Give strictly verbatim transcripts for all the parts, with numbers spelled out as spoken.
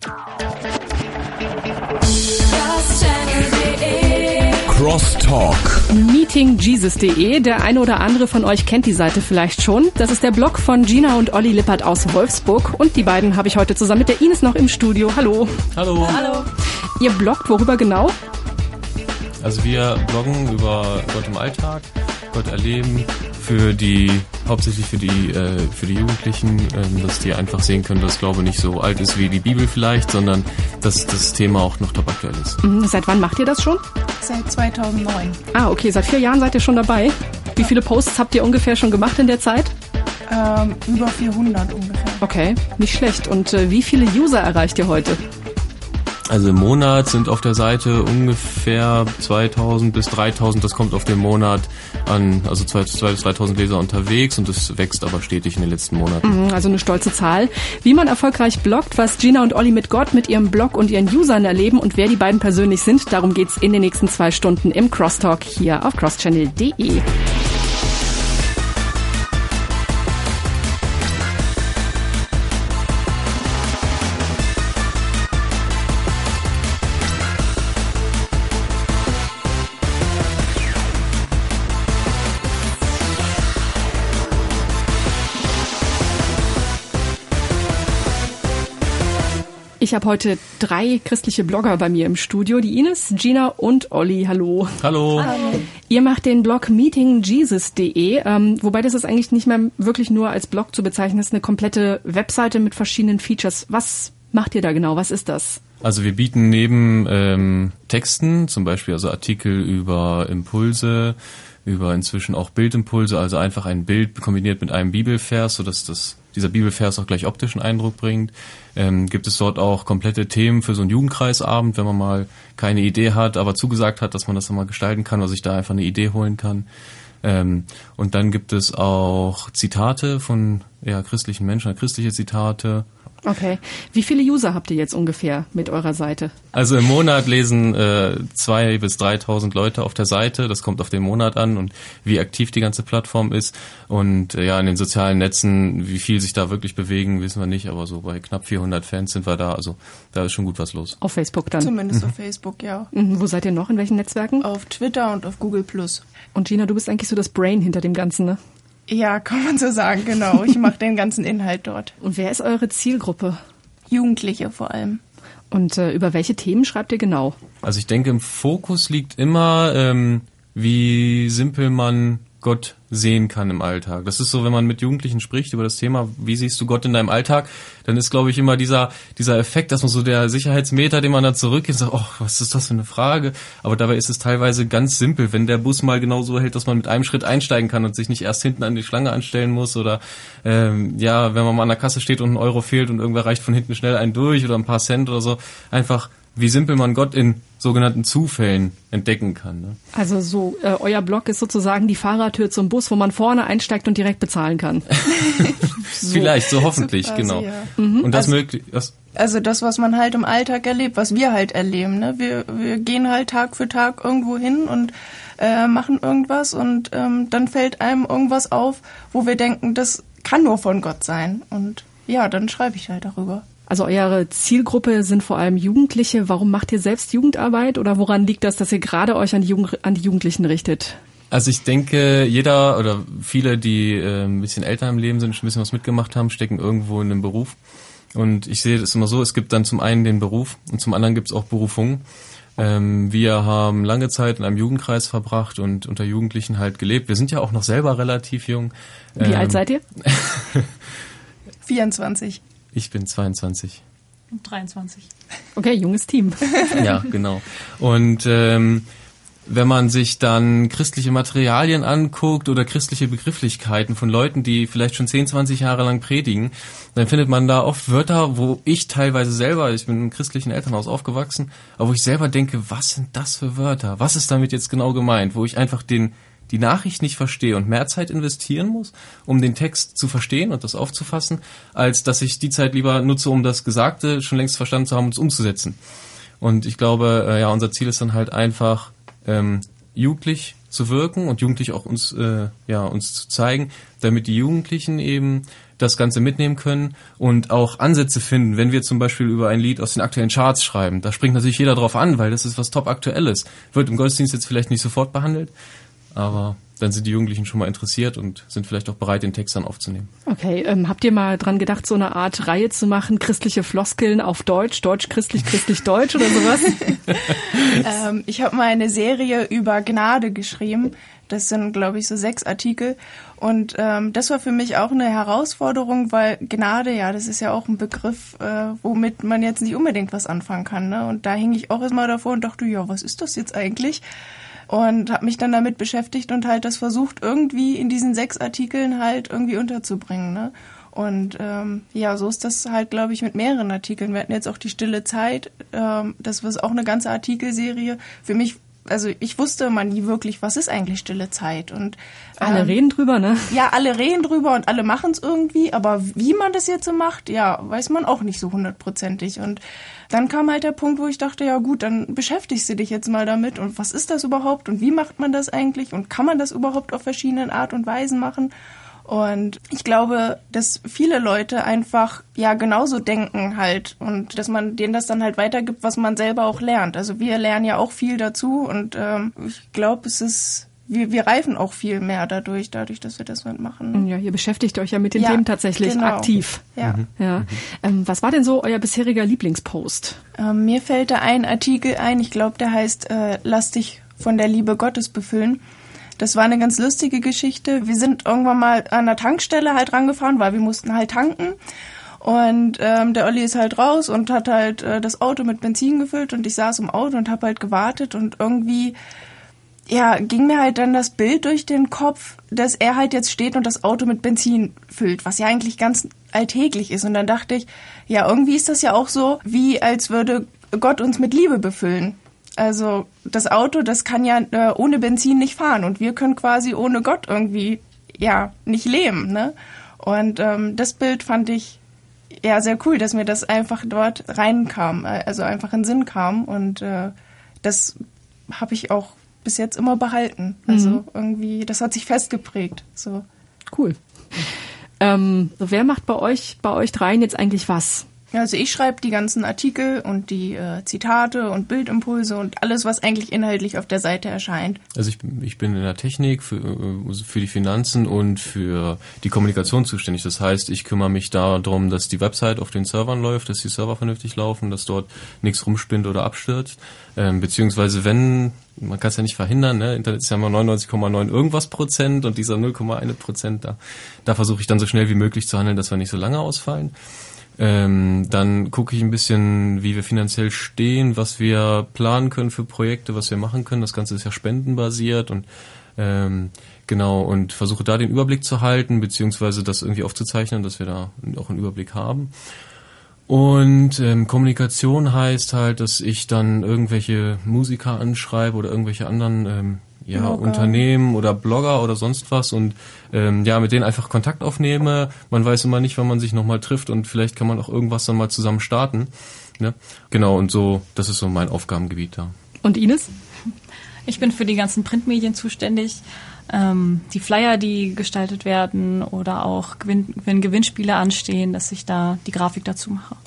Crosstalk. meeting jesus punkt de. Der eine oder andere von euch kennt die Seite vielleicht schon. Das ist der Blog von Gina und Olli Lippert aus Wolfsburg. Und die beiden habe ich heute zusammen mit der Ines noch im Studio. Hallo. Hallo. Hallo. Ihr bloggt worüber genau? Also wir bloggen über Gott im Alltag, Gott erleben, für die, hauptsächlich für die, äh, für die Jugendlichen, äh, dass die einfach sehen können, dass Glaube nicht so alt ist wie die Bibel vielleicht, sondern dass das Thema auch noch top aktuell ist. Mhm. Seit wann macht ihr das schon? Seit zweitausendneun. Ah, okay, seit vier Jahren seid ihr schon dabei. Wie viele Posts habt ihr ungefähr schon gemacht in der Zeit? Ähm, über vierhundert ungefähr. Okay, nicht schlecht. Und äh, wie viele User erreicht ihr heute? Also im Monat sind auf der Seite ungefähr zweitausend bis dreitausend, das kommt auf den Monat an, also zweitausend bis dreitausend Leser unterwegs und das wächst aber stetig in den letzten Monaten. Also eine stolze Zahl. Wie man erfolgreich bloggt, was Gina und Olli mit Gott, mit ihrem Blog und ihren Usern erleben und wer die beiden persönlich sind, darum geht's in den nächsten zwei Stunden im Crosstalk hier auf crosschannel punkt de. Ich habe heute drei christliche Blogger bei mir im Studio. Die Ines, Gina und Olli. Hallo. Hallo. Hallo. Ihr macht den Blog meeting jesus punkt de, ähm, wobei das ist eigentlich nicht mehr wirklich nur als Blog zu bezeichnen. Das ist eine komplette Webseite mit verschiedenen Features. Was macht ihr da genau? Was ist das? Also wir bieten neben ähm, Texten, zum Beispiel also Artikel über Impulse, über inzwischen auch Bildimpulse, also einfach ein Bild kombiniert mit einem Bibelvers, sodass das dieser Bibelvers auch gleich optischen Eindruck bringt. Ähm, gibt es dort auch komplette Themen für so einen Jugendkreisabend, wenn man mal keine Idee hat, aber zugesagt hat, dass man das dann mal gestalten kann oder sich da einfach eine Idee holen kann. Ähm, und dann gibt es auch Zitate von ja, christlichen Menschen, christliche Zitate. Okay. Wie viele User habt ihr jetzt ungefähr mit eurer Seite? Also im Monat lesen äh, zweitausend bis dreitausend Leute auf der Seite. Das kommt auf den Monat an und wie aktiv die ganze Plattform ist. Und äh, ja, in den sozialen Netzen, wie viel sich da wirklich bewegen, wissen wir nicht. Aber so bei knapp vierhundert Fans sind wir da. Also da ist schon gut was los. Auf Facebook dann? Zumindest mhm. auf Facebook, ja. Mhm. Wo seid ihr noch? In welchen Netzwerken? Auf Twitter und auf Google Plus. Und Gina, du bist eigentlich so das Brain hinter dem Ganzen, ne? Ja, kann man so sagen, genau. Ich mache den ganzen Inhalt dort. Und wer ist eure Zielgruppe? Jugendliche vor allem. Und äh, über welche Themen schreibt ihr genau? Also ich denke, im Fokus liegt immer, ähm, wie simpel man Gott sehen kann im Alltag. Das ist so, wenn man mit Jugendlichen spricht über das Thema, wie siehst du Gott in deinem Alltag, dann ist, glaube ich, immer dieser dieser Effekt, dass man so der Sicherheitsmeter, den man dann zurückgeht und sagt, oh, was ist das für eine Frage? Aber dabei ist es teilweise ganz simpel, wenn der Bus mal genau so hält, dass man mit einem Schritt einsteigen kann und sich nicht erst hinten an die Schlange anstellen muss oder ähm, ja, wenn man mal an der Kasse steht und ein Euro fehlt und irgendwer reicht von hinten schnell einen durch oder ein paar Cent oder so, einfach wie simpel man Gott in sogenannten Zufällen entdecken kann. Ne? Also so, äh, euer Blog ist sozusagen die Fahrertür zum Bus, wo man vorne einsteigt und direkt bezahlen kann. so. Vielleicht, so hoffentlich, so quasi, genau. Ja. Mhm. Und das also, möglich. Was? Also das, was man halt im Alltag erlebt, was wir halt erleben. Ne? Wir, wir gehen halt Tag für Tag irgendwo hin und äh, machen irgendwas und ähm, dann fällt einem irgendwas auf, wo wir denken, das kann nur von Gott sein. Und ja, dann schreibe ich halt darüber. Also eure Zielgruppe sind vor allem Jugendliche. Warum macht ihr selbst Jugendarbeit oder woran liegt das, dass ihr gerade euch an die, Jugend, an die Jugendlichen richtet? Also ich denke, jeder oder viele, die äh, ein bisschen älter im Leben sind, schon ein bisschen was mitgemacht haben, stecken irgendwo in einem Beruf. Und ich sehe das immer so, es gibt dann zum einen den Beruf und zum anderen gibt es auch Berufungen. Ähm, wir haben lange Zeit in einem Jugendkreis verbracht und unter Jugendlichen halt gelebt. Wir sind ja auch noch selber relativ jung. Wie ähm, alt seid ihr? vierundzwanzig. Ich bin zweiundzwanzig. Und dreiundzwanzig. Okay, junges Team. Ja, genau. Und ähm, wenn man sich dann christliche Materialien anguckt oder christliche Begrifflichkeiten von Leuten, die vielleicht schon zehn, zwanzig Jahre lang predigen, dann findet man da oft Wörter, wo ich teilweise selber, ich bin im christlichen Elternhaus aufgewachsen, aber wo ich selber denke, was sind das für Wörter? Was ist damit jetzt genau gemeint? Wo ich einfach den die Nachricht nicht verstehe und mehr Zeit investieren muss, um den Text zu verstehen und das aufzufassen, als dass ich die Zeit lieber nutze, um das Gesagte schon längst verstanden zu haben und es umzusetzen. Und ich glaube, äh, ja, unser Ziel ist dann halt einfach, ähm, jugendlich zu wirken und jugendlich auch uns, äh, ja, uns zu zeigen, damit die Jugendlichen eben das Ganze mitnehmen können und auch Ansätze finden, wenn wir zum Beispiel über ein Lied aus den aktuellen Charts schreiben. Da springt natürlich jeder drauf an, weil das ist was top Aktuelles. Wird im Gottesdienst jetzt vielleicht nicht sofort behandelt, aber dann sind die Jugendlichen schon mal interessiert und sind vielleicht auch bereit, den Text dann aufzunehmen. Okay, ähm, habt ihr mal dran gedacht, so eine Art Reihe zu machen, christliche Floskeln auf Deutsch, Deutsch-christlich, christlich-deutsch oder sowas? ähm, ich habe mal eine Serie über Gnade geschrieben. Das sind, glaube ich, so sechs Artikel. Und ähm, das war für mich auch eine Herausforderung, weil Gnade, ja, das ist ja auch ein Begriff, äh, womit man jetzt nicht unbedingt was anfangen kann. Ne? Und da hing ich auch erstmal davor und dachte, ja, was ist das jetzt eigentlich? Und habe mich dann damit beschäftigt und halt das versucht, irgendwie in diesen sechs Artikeln halt irgendwie unterzubringen. Ne? Und ähm, ja, so ist das halt, glaube ich, mit mehreren Artikeln. Wir hatten jetzt auch die Stille Zeit, ähm, das war auch eine ganze Artikelserie. Für mich, also ich wusste immer nie wirklich, was ist eigentlich Stille Zeit. Und ähm, alle reden drüber, ne? Ja, alle reden drüber und alle machen es irgendwie, aber wie man das jetzt so macht, ja, weiß man auch nicht so hundertprozentig. Und dann kam halt der Punkt, wo ich dachte, ja gut, dann beschäftigst du dich jetzt mal damit und was ist das überhaupt und wie macht man das eigentlich und kann man das überhaupt auf verschiedenen Art und Weisen machen? Und ich glaube, dass viele Leute einfach ja genauso denken halt und dass man denen das dann halt weitergibt, was man selber auch lernt. Also wir lernen ja auch viel dazu und ähm, ich glaube, es ist wir wir reifen auch viel mehr dadurch, dadurch, dass wir das mitmachen. Ja, ihr beschäftigt euch ja mit den ja, Themen tatsächlich genau. aktiv. Ja. Mhm. Ja. Ähm, was war denn so euer bisheriger Lieblingspost? Ähm, mir fällt da ein Artikel ein, ich glaube, der heißt äh, Lass dich von der Liebe Gottes befüllen. Das war eine ganz lustige Geschichte. Wir sind irgendwann mal an der Tankstelle halt rangefahren, weil wir mussten halt tanken. Und ähm, der Olli ist halt raus und hat halt äh, das Auto mit Benzin gefüllt und ich saß im Auto und habe halt gewartet und irgendwie ja, ging mir halt dann das Bild durch den Kopf, dass er halt jetzt steht und das Auto mit Benzin füllt, was ja eigentlich ganz alltäglich ist. Und dann dachte ich, ja, irgendwie ist das ja auch so, wie als würde Gott uns mit Liebe befüllen. Also das Auto, das kann ja äh, ohne Benzin nicht fahren und wir können quasi ohne Gott irgendwie ja nicht leben, ne? Und ähm, das Bild fand ich ja sehr cool, dass mir das einfach dort reinkam, also einfach in den Sinn kam und äh, das habe ich auch bis jetzt immer behalten. Also mhm. irgendwie, das hat sich festgeprägt. So. Cool. Ähm, so wer macht bei euch, bei euch dreien jetzt eigentlich was? Ja, also ich schreibe die ganzen Artikel und die äh, Zitate und Bildimpulse und alles, was eigentlich inhaltlich auf der Seite erscheint. Also ich, ich bin in der Technik für, für die Finanzen und für die Kommunikation zuständig. Das heißt, ich kümmere mich darum, dass die Website auf den Servern läuft, dass die Server vernünftig laufen, dass dort nichts rumspinnt oder abstürzt. Ähm, beziehungsweise wenn, man kann es ja nicht verhindern, ne? Internet ist ja immer neunundneunzig Komma neun irgendwas Prozent und dieser null Komma eins Prozent, da, da versuche ich dann so schnell wie möglich zu handeln, dass wir nicht so lange ausfallen. Ähm, dann gucke ich ein bisschen, wie wir finanziell stehen, was wir planen können für Projekte, was wir machen können. Das Ganze ist ja spendenbasiert und ähm, genau und versuche da den Überblick zu halten, beziehungsweise das irgendwie aufzuzeichnen, dass wir da auch einen Überblick haben. Und ähm, Kommunikation heißt halt, dass ich dann irgendwelche Musiker anschreibe oder irgendwelche anderen ähm, ja, Blogger. Unternehmen oder Blogger oder sonst was und ähm, ja, mit denen einfach Kontakt aufnehme. Man weiß immer nicht, wann man sich nochmal trifft und vielleicht kann man auch irgendwas dann mal zusammen starten. Ne? Genau, und so, das ist so mein Aufgabengebiet da. Und Ines? Ich bin für die ganzen Printmedien zuständig. Ähm, die Flyer, die gestaltet werden oder auch Gewinn, wenn Gewinnspiele anstehen, dass ich da die Grafik dazu mache.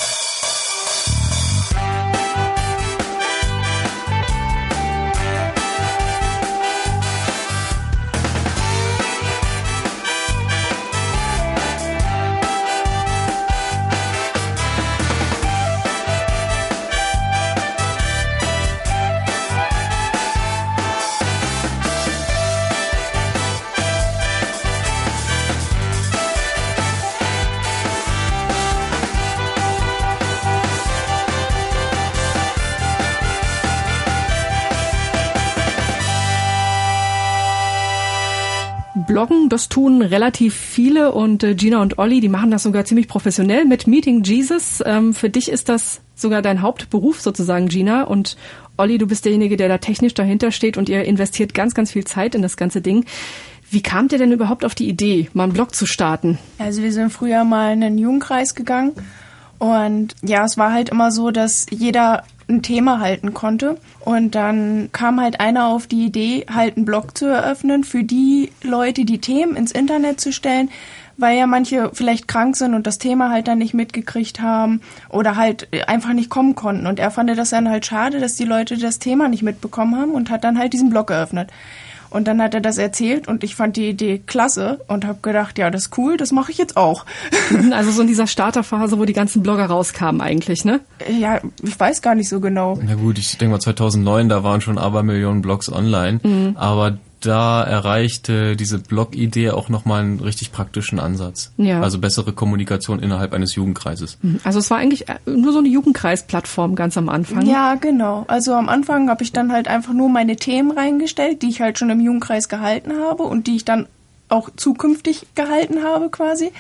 Bloggen, das tun relativ viele und äh, Gina und Olli, die machen das sogar ziemlich professionell mit Meeting Jesus. Ähm, für dich ist das sogar dein Hauptberuf sozusagen, Gina. Und Olli, du bist derjenige, der da technisch dahinter steht und ihr investiert ganz, ganz viel Zeit in das ganze Ding. Wie kamt ihr denn überhaupt auf die Idee, mal einen Blog zu starten? Also wir sind früher mal in einen Jugendkreis gegangen und ja, es war halt immer so, dass jeder ein Thema halten konnte. Und dann kam halt einer auf die Idee, halt einen Blog zu eröffnen für die Leute, die Themen ins Internet zu stellen, weil ja manche vielleicht krank sind und das Thema halt dann nicht mitgekriegt haben oder halt einfach nicht kommen konnten. Und er fand das dann halt schade, dass die Leute das Thema nicht mitbekommen haben und hat dann halt diesen Blog geöffnet. Und dann hat er das erzählt und ich fand die Idee klasse und habe gedacht, ja, das ist cool, das mache ich jetzt auch. Also so in dieser Starterphase, wo die ganzen Blogger rauskamen eigentlich, ne? Ja, ich weiß gar nicht so genau. Na gut, ich denke mal zweitausendneun, da waren schon Abermillionen Blogs online, mhm. aber da erreichte diese Blog-Idee auch nochmal einen richtig praktischen Ansatz. Ja. Also bessere Kommunikation innerhalb eines Jugendkreises. Also es war eigentlich nur so eine Jugendkreisplattform ganz am Anfang. Ja, genau. Also am Anfang habe ich dann halt einfach nur meine Themen reingestellt, die ich halt schon im Jugendkreis gehalten habe und die ich dann auch zukünftig gehalten habe quasi.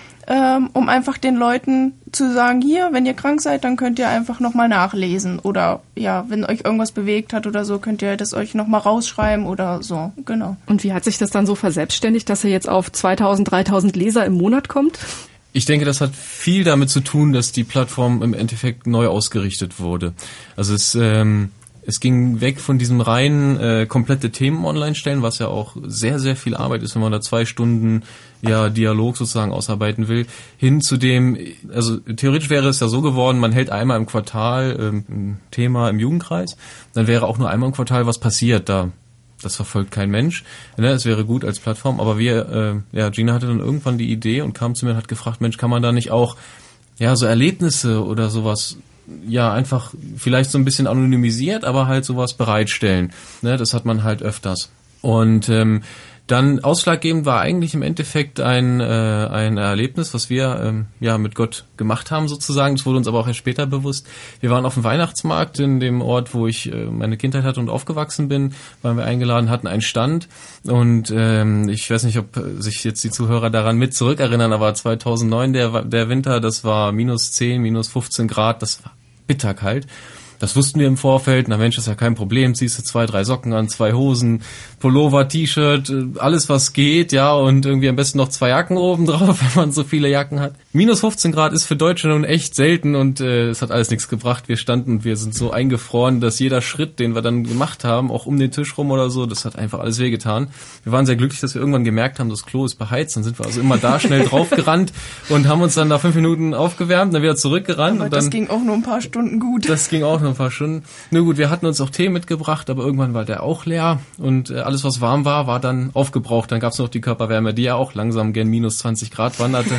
Ähm, um einfach den Leuten zu sagen, hier, wenn ihr krank seid, dann könnt ihr einfach nochmal nachlesen. Oder ja, wenn euch irgendwas bewegt hat oder so, könnt ihr das euch nochmal rausschreiben oder so, genau. Und wie hat sich das dann so verselbstständigt, dass ihr jetzt auf zweitausend, dreitausend Leser im Monat kommt? Ich denke, das hat viel damit zu tun, dass die Plattform im Endeffekt neu ausgerichtet wurde. Also es... Ähm Es ging weg von diesem reinen äh, komplette Themen online stellen, was ja auch sehr, sehr viel Arbeit ist, wenn man da zwei Stunden ja Dialog sozusagen ausarbeiten will, hin zu dem, also theoretisch wäre es ja so geworden, man hält einmal im Quartal ähm, ein Thema im Jugendkreis, dann wäre auch nur einmal im Quartal was passiert, da das verfolgt kein Mensch, ne, es wäre gut als Plattform, aber wir, äh, ja, Gina hatte dann irgendwann die Idee und kam zu mir und hat gefragt, Mensch, kann man da nicht auch ja so Erlebnisse oder sowas ja, einfach vielleicht so ein bisschen anonymisiert, aber halt sowas bereitstellen. Ne, das hat man halt öfters. Und ähm, dann ausschlaggebend war eigentlich im Endeffekt ein äh, ein Erlebnis, was wir ähm, ja mit Gott gemacht haben sozusagen. Das wurde uns aber auch erst später bewusst. Wir waren auf dem Weihnachtsmarkt in dem Ort, wo ich äh, meine Kindheit hatte und aufgewachsen bin, waren wir eingeladen, hatten einen Stand und ähm, ich weiß nicht, ob sich jetzt die Zuhörer daran mit zurückerinnern, aber zweitausendneun, der der Winter, das war minus zehn, minus fünfzehn Grad, das war bitterkalt. Das wussten wir im Vorfeld. Na Mensch, ist ja kein Problem. Ziehst du zwei, drei Socken an, zwei Hosen, Pullover, T-Shirt, alles was geht, ja, und irgendwie am besten noch zwei Jacken oben drauf, wenn man so viele Jacken hat. Minus fünfzehn Grad ist für Deutsche nun echt selten und äh, es hat alles nichts gebracht. Wir standen und wir sind so eingefroren, dass jeder Schritt, den wir dann gemacht haben, auch um den Tisch rum oder so, das hat einfach alles wehgetan. Wir waren sehr glücklich, dass wir irgendwann gemerkt haben, das Klo ist beheizt. Dann sind wir also immer da schnell draufgerannt und haben uns dann nach fünf Minuten aufgewärmt, dann wieder zurückgerannt. Aber und dann, das ging auch nur ein paar Stunden gut. Das ging auch nur ein paar Stunden. Nur gut, wir hatten uns auch Tee mitgebracht, aber irgendwann war der auch leer und äh, alles, was warm war, war dann aufgebraucht. Dann gab es noch die Körperwärme, die ja auch langsam gen minus zwanzig Grad wanderte.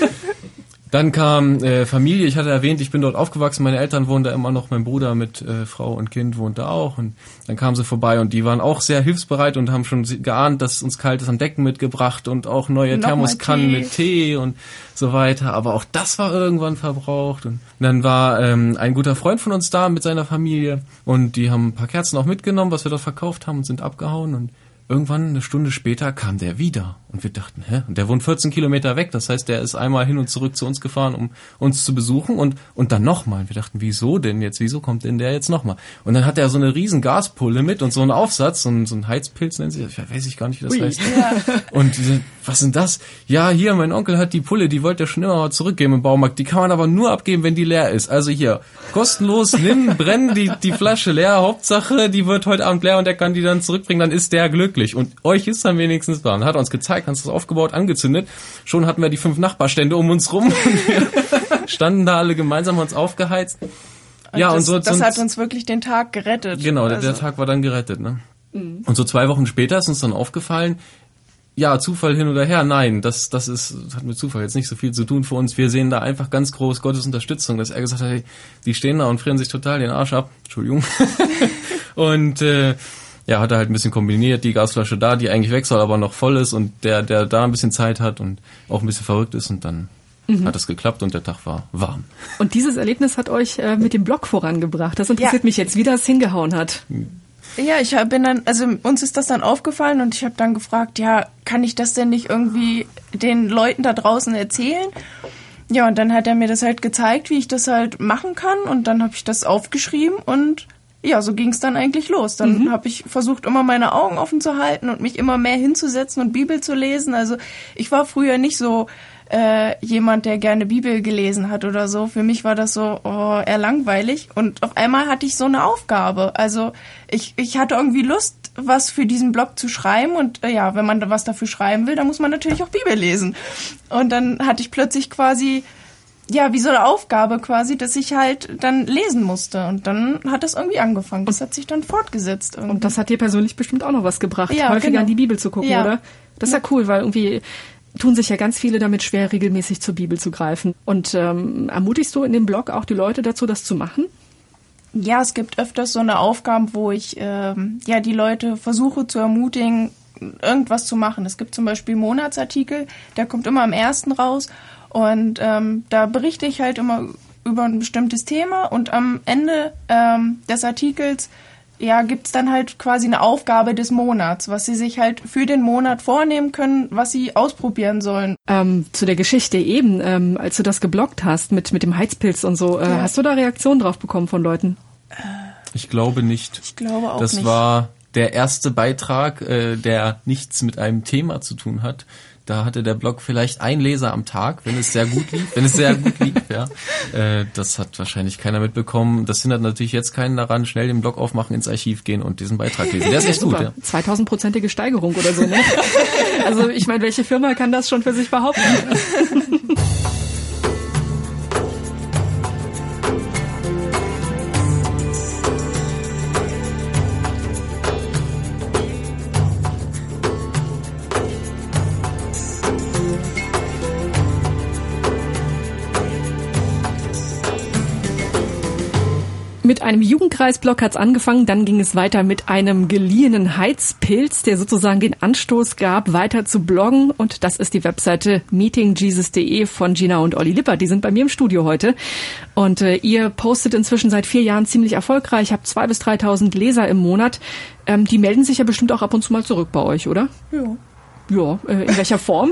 Dann kam äh, Familie, ich hatte erwähnt, ich bin dort aufgewachsen, meine Eltern wohnen da immer noch, mein Bruder mit äh, Frau und Kind wohnt da auch und dann kamen sie vorbei und die waren auch sehr hilfsbereit und haben schon geahnt, dass uns kalt ist, am Decken mitgebracht und auch neue noch Thermoskannen Tee. mit Tee und so weiter, aber auch das war irgendwann verbraucht und dann war ähm, ein guter Freund von uns da mit seiner Familie und die haben ein paar Kerzen auch mitgenommen, was wir dort verkauft haben und sind abgehauen und irgendwann eine Stunde später kam der wieder und wir dachten, hä? Und der wohnt vierzehn Kilometer weg, das heißt, der ist einmal hin und zurück zu uns gefahren, um uns zu besuchen und und dann nochmal. Wir dachten, wieso denn jetzt? Wieso kommt denn der jetzt nochmal? Und dann hat er so eine riesen Gaspulle mit und so einen Aufsatz, so ein, so ein Heizpilz nennt sich das, ich weiß ich gar nicht, wie das Ui. heißt. Ja. Und wir, was sind das? Ja, hier, mein Onkel hat die Pulle, die wollte er schon immer mal zurückgeben im Baumarkt. Die kann man aber nur abgeben, wenn die leer ist. Also hier, kostenlos, nimm, brenn die, die Flasche leer, Hauptsache, die wird heute Abend leer und er kann die dann zurückbringen, dann ist der glücklich. Und euch ist dann wenigstens warm. Hat er uns gezeigt, hat es aufgebaut, angezündet. Schon hatten wir die fünf Nachbarstände um uns rum. Und wir standen da alle gemeinsam, uns aufgeheizt. Und ja, das, und so, das hat uns wirklich den Tag gerettet. Genau, also. der, der Tag war dann gerettet. Ne? Mhm. Und so zwei Wochen später ist uns dann aufgefallen, ja, Zufall hin oder her, nein, das das ist das hat mit Zufall jetzt nicht so viel zu tun für uns. Wir sehen da einfach ganz groß Gottes Unterstützung, dass er gesagt hat, hey, die stehen da und frieren sich total den Arsch ab. Entschuldigung. und äh, ja, hat er halt ein bisschen kombiniert, die Gasflasche da, die eigentlich weg soll, aber noch voll ist und der, der da ein bisschen Zeit hat und auch ein bisschen verrückt ist und dann mhm. hat das geklappt und der Tag war warm. Und dieses Erlebnis hat euch äh, mit dem Blog vorangebracht. Das interessiert ja. mich jetzt, wie das hingehauen hat. Ja, ich bin dann, also uns ist das dann aufgefallen und ich habe dann gefragt, ja, kann ich das denn nicht irgendwie den Leuten da draußen erzählen? Ja, und dann hat er mir das halt gezeigt, wie ich das halt machen kann und dann habe ich das aufgeschrieben und ja, so ging es dann eigentlich los. Dann mhm. habe ich versucht, immer meine Augen offen zu halten und mich immer mehr hinzusetzen und Bibel zu lesen. Also ich war früher nicht so äh, jemand, der gerne Bibel gelesen hat oder so. Für mich war das so oh, eher langweilig. Und auf einmal hatte ich so eine Aufgabe. Also ich, ich hatte irgendwie Lust, was für diesen Blog zu schreiben. Und äh, ja, wenn man da was dafür schreiben will, dann muss man natürlich auch Bibel lesen. Und dann hatte ich plötzlich quasi ja, wie so eine Aufgabe quasi, dass ich halt dann lesen musste. Und dann hat das irgendwie angefangen. Das hat sich dann fortgesetzt. Irgendwie. Und das hat dir persönlich bestimmt auch noch was gebracht, ja, häufiger genau. in die Bibel zu gucken, ja. oder? Das ist ja. ja cool, weil irgendwie tun sich ja ganz viele damit schwer, regelmäßig zur Bibel zu greifen. Und ähm, ermutigst du in dem Blog auch die Leute dazu, das zu machen? Ja, es gibt öfters so eine Aufgabe, wo ich ähm, ja die Leute versuche zu ermutigen, irgendwas zu machen. Es gibt zum Beispiel einen Monatsartikel, der kommt immer am ersten raus. Und ähm, da berichte ich halt immer über ein bestimmtes Thema. Und am Ende ähm, des Artikels ja, gibt's dann halt quasi eine Aufgabe des Monats, was sie sich halt für den Monat vornehmen können, was sie ausprobieren sollen. Ähm, zu der Geschichte eben, ähm, als du das gebloggt hast mit, mit dem Heizpilz und so, äh, ja. hast du da Reaktionen drauf bekommen von Leuten? Ich glaube nicht. Ich glaube auch das nicht. Das war der erste Beitrag, äh, der nichts mit einem Thema zu tun hat. Da hatte der Blog vielleicht ein Leser am Tag, wenn es sehr gut lief, wenn es sehr gut lief, ja. Äh, das hat wahrscheinlich keiner mitbekommen. Das hindert natürlich jetzt keinen daran, schnell den Blog aufmachen, ins Archiv gehen und diesen Beitrag lesen. Der ist echt gut, ja. zweitausendprozentige Steigerung oder so, ne? Also ich meine, welche Firma kann das schon für sich behaupten? Mit einem Jugendkreisblog hat's angefangen, dann ging es weiter mit einem geliehenen Heizpilz, der sozusagen den Anstoß gab, weiter zu bloggen. Und das ist die Webseite meeting jesus punkt de von Gina und Olli Lippert. Die sind bei mir im Studio heute. Und äh, ihr postet inzwischen seit vier Jahren ziemlich erfolgreich, habt zwei bis dreitausend Leser im Monat. Ähm, die melden sich ja bestimmt auch ab und zu mal zurück bei euch, oder? Ja. Ja, äh, in welcher Form?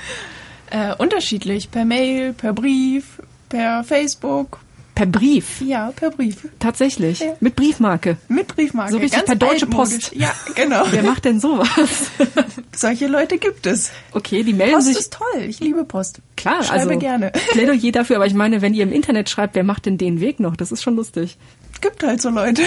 äh, unterschiedlich, per Mail, per Brief, per Facebook. Per Brief? Ja, per Brief. Tatsächlich? Ja. Mit Briefmarke? Mit Briefmarke. So richtig ganz per Deutsche altmodisch. Post? Ja, genau. Wer macht denn sowas? Solche Leute gibt es. Okay, die melden Post sich... ist toll, ich liebe Post. Klar, ich schreibe also gerne. Plädoyer dafür, aber ich meine, wenn ihr im Internet schreibt, wer macht denn den Weg noch? Das ist schon lustig. Gibt halt so Leute.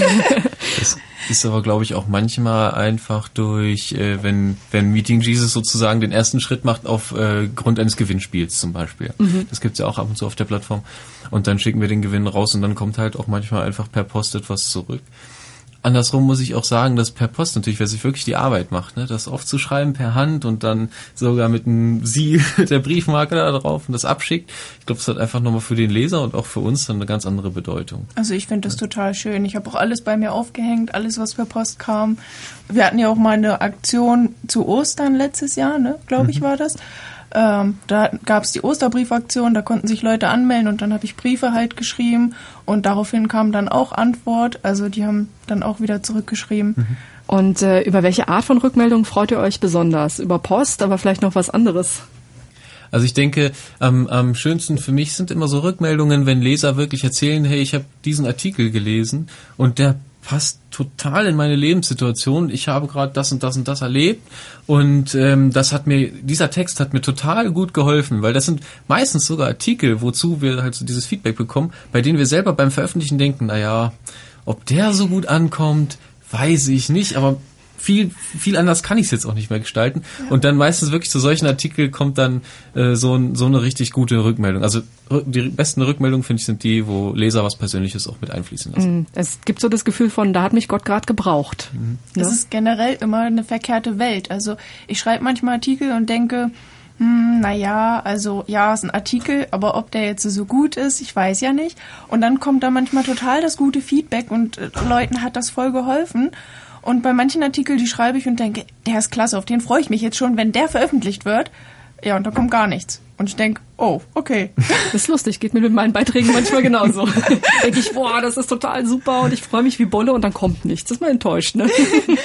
Das ist aber, glaube ich, auch manchmal einfach durch, äh, wenn wenn Meeting Jesus sozusagen den ersten Schritt macht auf äh, Grund eines Gewinnspiels zum Beispiel. Mhm. Das gibt's ja auch ab und zu auf der Plattform. Und dann schicken wir den Gewinn raus und dann kommt halt auch manchmal einfach per Post etwas zurück. Andersrum muss ich auch sagen, dass per Post natürlich, wer sich wirklich die Arbeit macht, ne, das aufzuschreiben per Hand und dann sogar mit einem Siegel der Briefmarke da drauf und das abschickt. Ich glaube, das hat einfach nochmal für den Leser und auch für uns dann eine ganz andere Bedeutung. Also ich finde das ja. total schön. Ich habe auch alles bei mir aufgehängt, alles, was per Post kam. Wir hatten ja auch mal eine Aktion zu Ostern letztes Jahr, ne, glaube ich, mhm. war das. Ähm, da gab es die Osterbriefaktion, da konnten sich Leute anmelden und dann habe ich Briefe halt geschrieben und daraufhin kam dann auch Antwort, also die haben dann auch wieder zurückgeschrieben. Mhm. Und äh, über welche Art von Rückmeldung freut ihr euch besonders? Über Post, aber vielleicht noch was anderes? Also ich denke, am, am schönsten für mich sind immer so Rückmeldungen, wenn Leser wirklich erzählen, hey, ich habe diesen Artikel gelesen und der passt total in meine Lebenssituation. Ich habe gerade das und das und das erlebt und ähm, das hat mir, dieser Text hat mir total gut geholfen, weil das sind meistens sogar Artikel, wozu wir halt so dieses Feedback bekommen, bei denen wir selber beim Veröffentlichen denken, naja, ob der so gut ankommt, weiß ich nicht, aber viel viel anders kann ich es jetzt auch nicht mehr gestalten. Ja. Und dann meistens wirklich zu solchen Artikeln kommt dann äh, so, so eine richtig gute Rückmeldung. Also die besten Rückmeldungen, finde ich, sind die, wo Leser was Persönliches auch mit einfließen lassen. Es gibt so das Gefühl von, da hat mich Gott gerade gebraucht. Mhm. Das ja? ist generell immer eine verkehrte Welt. Also ich schreibe manchmal Artikel und denke, hm, naja, also ja, ist ein Artikel, aber ob der jetzt so gut ist, ich weiß ja nicht. Und dann kommt da manchmal total das gute Feedback und äh, Leuten hat das voll geholfen. Und bei manchen Artikeln, die schreibe ich und denke, der ist klasse, auf den freue ich mich jetzt schon, wenn der veröffentlicht wird. Ja, und da kommt gar nichts. Und ich denke, oh, okay. Das ist lustig, geht mir mit meinen Beiträgen manchmal genauso. Denke ich, boah, das ist total super und ich freue mich wie Bolle und dann kommt nichts. Das ist mal enttäuscht, ne?